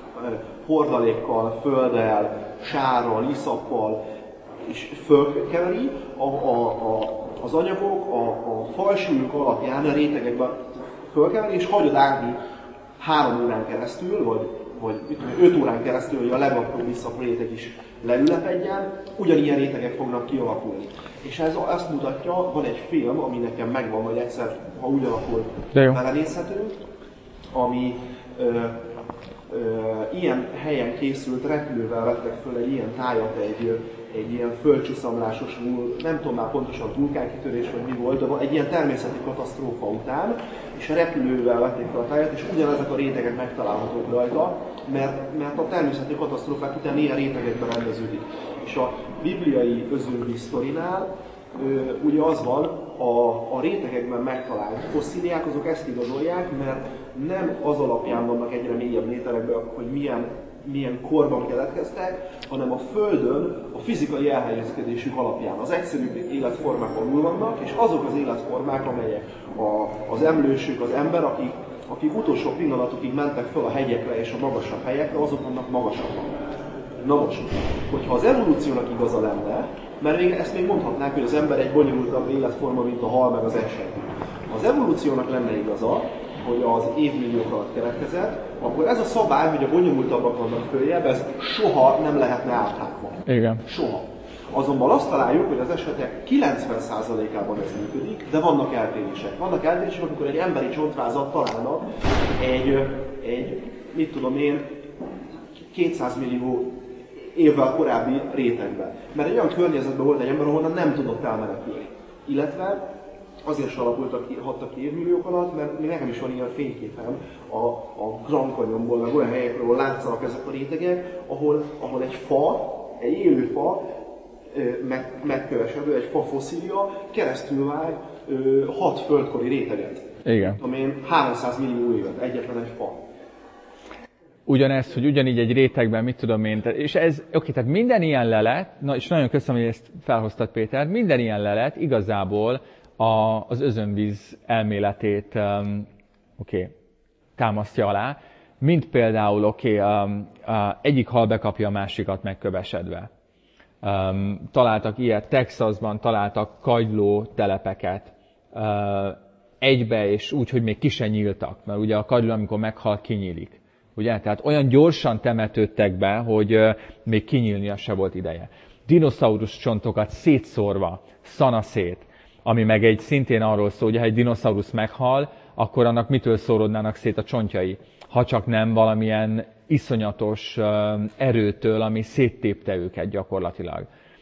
hordalékkal, földdel, sárral, iszappal, és fölkeveri a, a, a, az anyagok a, a falsúlyuk alapján a rétegekben fölkeveri, és hagyod állni három órán keresztül, vagy, vagy öt órán keresztül, hogy a legapróbb iszap réteg is leülepedjen, ugyanilyen rétegek fognak kialakulni. És ez azt mutatja, van egy film, ami nekem megvan, vagy egyszer, ha úgy alakul, belenézhetünk, ami ö, ö, ilyen helyen készült, repülővel vettek föl egy ilyen tájat, egy, egy ilyen földcsúszamlásos, nem tudom már pontosan vulkánkitörés vagy mi volt, de egy ilyen természeti katasztrófa után, és a repülővel vették fel a tájat, és ugyanezek a rétegek megtalálhatók rajta, mert, mert a természeti katasztrófák után ilyen rétegekben rendeződik. És a bibliai özönvíz sztorinál ugye az van, a, a rétegekben megtalált fosszíliák, azok ezt igazolják, mert nem az alapján vannak egyre mélyebb rétegekben, hogy milyen, milyen korban keletkeztek, hanem a Földön a fizikai elhelyezkedésük alapján. Az egyszerűbb életformák alul vannak, és azok az életformák, amelyek a, az emlősök, az ember, akik, akik utolsó pillanatukig mentek fel a hegyekre és a magasabb helyekre, azok vannak magasabban. Na most, hogyha az evolúciónak igaza lenne, mert még, ezt még mondhatnánk, hogy az ember egy bonyolultabb életforma, mint a hal meg az eset. Ha az evolúciónak lenne igaza, hogy az évmilliók alatt keletkezett, akkor ez a szabály, hogy a bonyolultabbak vannak följebb, ez soha nem lehetne áthágva. Igen. Soha. Azonban azt találjuk, hogy az esetek kilencven százalékában ez működik, de vannak eltérések. Vannak eltérések, amikor egy emberi csontvázat találnak egy, egy mit tudom én, kétszáz millió évvel korábbi rétegben. Mert egy olyan környezetben volt egy ember, ahonnan nem tudott elmenekülni. Illetve azért sem alakultak ki, hattak ki évmilliók alatt, mert még nekem is van ilyen fényképem a, a Grand Canyonból, meg olyan helyekről, ahol látszanak ezek a rétegek, ahol, ahol egy fa, egy élő fa, meg, megkövesedő, egy fa fosszília keresztül vág hat földkori réteget. Igen. Tudom én, háromszáz millió évet, egyetlen egy fa. Ugyanezt, hogy ugyanígy egy rétegben, mit tudom én, és ez, oké, tehát minden ilyen lelet, na, és nagyon köszönöm, hogy ezt felhoztad, Péter, minden ilyen lelet igazából a, az özönvíz elméletét um, oké, támasztja alá, mint például, oké, um, uh, egyik hal bekapja a másikat megkövesedve. Um, találtak ilyet, Texasban találtak kagyló telepeket uh, egybe, és úgy, hogy még ki se nyíltak, mert ugye a kagyló, amikor meghal, kinyílik. Ugye? Tehát olyan gyorsan temetődtek be, hogy uh, még kinyílnia se volt ideje. Dinoszaurusz csontokat szétszórva, szanaszét, ami meg egy szintén arról szól, hogy ha egy dinoszaurusz meghal, akkor annak mitől szórodnának szét a csontjai, ha csak nem valamilyen iszonyatos uh, erőtől, ami széttépte őket gyakorlatilag.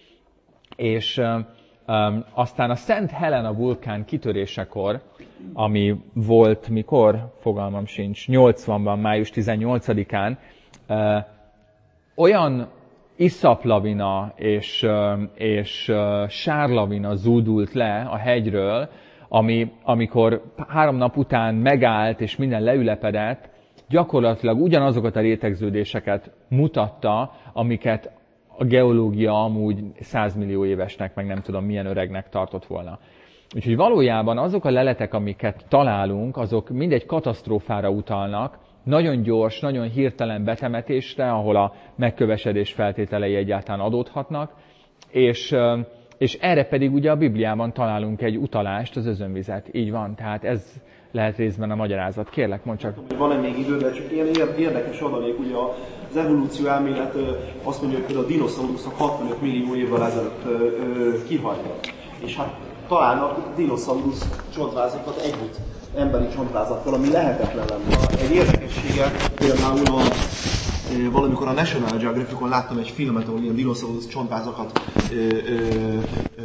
És uh, um, aztán a Szent Helena vulkán kitörésekor, ami volt mikor, fogalmam sincs, nyolcvanban, május tizennyolcadikán, uh, olyan iszaplavina és, uh, és uh, sárlavina zúdult le a hegyről, ami amikor három nap után megállt és minden leülepedett, gyakorlatilag ugyanazokat a rétegződéseket mutatta, amiket a geológia amúgy százmillió évesnek, meg nem tudom milyen öregnek tartott volna. Úgyhogy valójában azok a leletek, amiket találunk, azok mindegy katasztrófára utalnak, nagyon gyors, nagyon hirtelen betemetésre, ahol a megkövesedés feltételei egyáltalán adódhatnak, és, és erre pedig ugye a Bibliában találunk egy utalást, az özönvizet. Így van, tehát ez lehet részben a magyarázat. Kérlek, mondd csak. Van-e még idő, de csak ilyen érdekes adalék, ugye az evolúció elmélet azt mondja, hogy a dinoszauruszok hatvanöt millió évvel ezelőtt kihaltak. És hát találnak dinoszaurusz csontvázakat együtt emberi csontvázattal, ami lehetetlen lenne. Egy érdekessége például a, valamikor a National Geographicon láttam egy filmet, ahol ilyen dinoszaurusz csontvázakat ö, ö,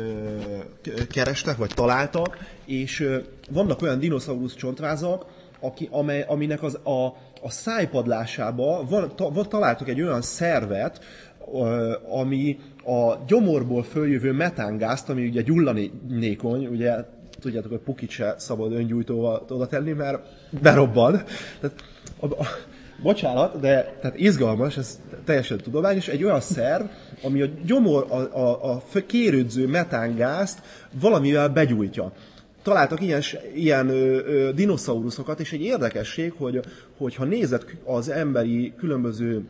ö, kerestek, vagy találtak, és ö, vannak olyan dinoszaurusz csontvázak, aki, amely, aminek az, a, a szájpadlásába van, ta, van, találtak egy olyan szervet, ö, ami a gyomorból följövő metángázt, ami ugye gyullanékony, ugye tudjátok, hogy pukit se szabad öngyújtóval oda tenni, mert berobban. Tehát, a, a, bocsánat, de tehát izgalmas, ez teljesen tudományos, egy olyan szerv, ami a gyomor, a, a, a kérődző metángázt valamivel begyújtja. Találtak ilyen, ilyen ö, ö, dinoszauruszokat, és egy érdekesség, hogy, hogy ha nézed az emberi különböző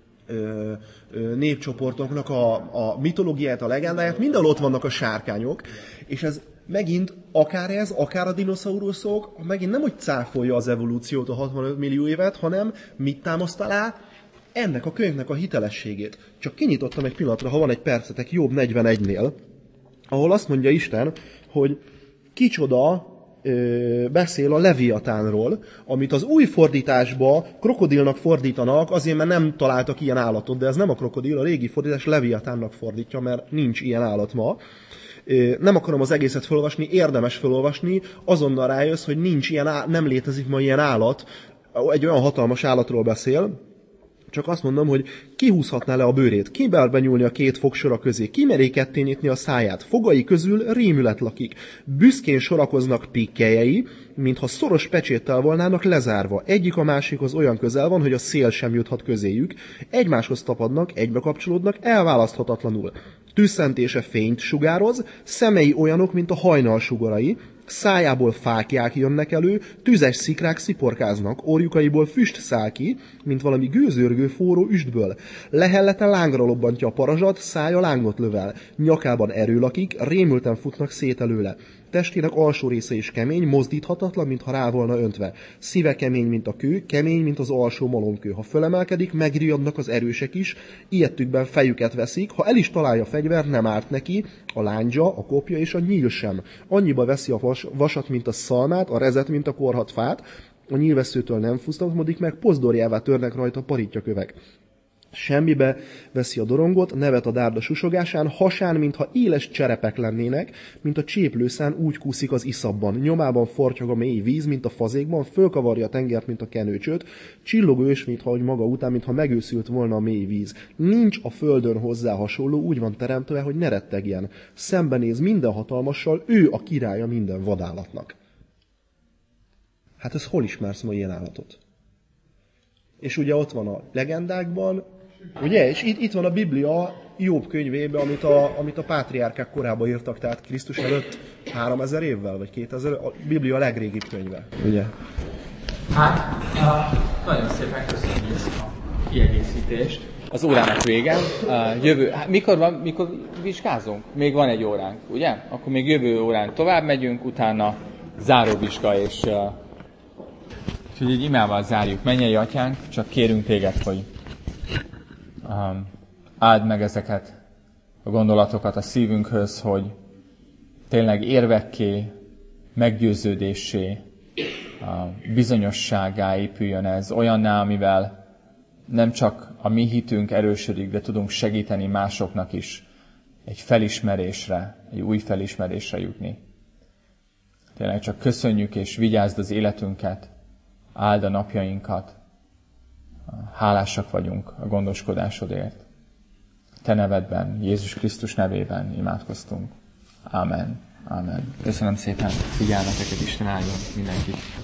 ö, ö, népcsoportoknak a, a mitológiát, a legendáját, mindenhol ott vannak a sárkányok, és ez megint akár ez, akár a dinoszauruszok, megint nem hogy cáfolja az evolúciót, a hatvanöt millió évet, hanem mit támaszt alá? Ennek a könyvnek a hitelességét. Csak kinyitottam egy pillanatra, ha van egy percetek, Jobb negyvenegynél, ahol azt mondja Isten, hogy kicsoda ö, beszél a Leviatánról, amit az új fordításba krokodilnak fordítanak, azért, mert nem találtak ilyen állatot, de ez nem a krokodil, a régi fordítás Leviatánnak fordítja, mert nincs ilyen állat ma. Nem akarom az egészet felolvasni, érdemes felolvasni, azonnal rájössz, hogy nincs ilyen á- nem létezik ma ilyen állat, egy olyan hatalmas állatról beszél, csak azt mondom, hogy ki húzhatná le a bőrét, ki mer benyúlni a két fogsora közé, ki meré ketté nyitni a száját, fogai közül rémület lakik, büszkén sorakoznak pikkelyei, mintha szoros pecséttel volnának lezárva, egyik a másikhoz olyan közel van, hogy a szél sem juthat közéjük, egymáshoz tapadnak, egybe kapcsolódnak, elválaszthatatlanul. Tüsszentése fényt sugároz, szemei olyanok, mint a hajnal sugarai, szájából fáklyák jönnek elő, tüzes szikrák sziporkáznak, orjukaiból füst száll ki, mint valami gőzörgő forró üstből. Lehellete lángra lobbantja a parazsat, szája lángot lövel, nyakában erő lakik, rémülten futnak szét előle. Testének alsó része is kemény, mozdíthatatlan, mintha rá volna öntve. Szíve kemény, mint a kő, kemény, mint az alsó malomkő. Ha fölemelkedik, megriadnak az erősek is, ilyettükben fejüket veszik. Ha el is találja a fegyver, nem árt neki, a lángya, a kopja és a nyíl sem. Annyiba veszi a vas, vasat, mint a szalmát, a rezet, mint a korhadt fát. A nyílvesszőtől nem fusztamodik meg, pozdorjává törnek rajta paritjakövek. Semmibe veszi a dorongot, nevet a dárda susogásán, hasán, mintha éles cserepek lennének, mint a cséplőszán úgy kúszik az iszabban. Nyomában fortyog a mély víz, mint a fazékban, fölkavarja a tengert, mint a kenőcsöt, csillogó és mintha, hogy maga után, mintha megőszült volna a mély víz. Nincs a földön hozzá hasonló, úgy van teremtve, hogy ne rettegjen. Szembenéz minden hatalmassal, ő a királya minden vadállatnak. Hát ez hol ismersz ma ilyen állatot? És ugye ott van a legendákban, ugye? És itt, itt van a Biblia Jobb könyvében, amit a, amit a pátriárkák korábban írtak, tehát Krisztus előtt háromezer évvel, vagy kétezer, a Biblia legrégibb könyve, ugye? Hát, nagyon szépen köszönjük a kiegészítést. Az órának vége. Jövő, hát mikor, van, mikor vizsgázunk? Még van egy óránk, ugye? Akkor még jövő órán tovább megyünk, utána záróvizsga, és úgyhogy így imával zárjuk. Mennyei Atyánk, csak kérünk téged, hogy um, áld meg ezeket a gondolatokat a szívünkhöz, hogy tényleg érvekké, meggyőződéssé, uh, bizonyosságá épüljön ez, olyanná, amivel nem csak a mi hitünk erősödik, de tudunk segíteni másoknak is egy felismerésre, egy új felismerésre jutni. Tényleg csak köszönjük és vigyázd az életünket, áld a napjainkat, hálásak vagyunk a gondoskodásodért. Te nevedben, Jézus Krisztus nevében imádkoztunk. Ámen. Ámen. Köszönöm szépen figyelmeteket, Isten áldjon mindenkit.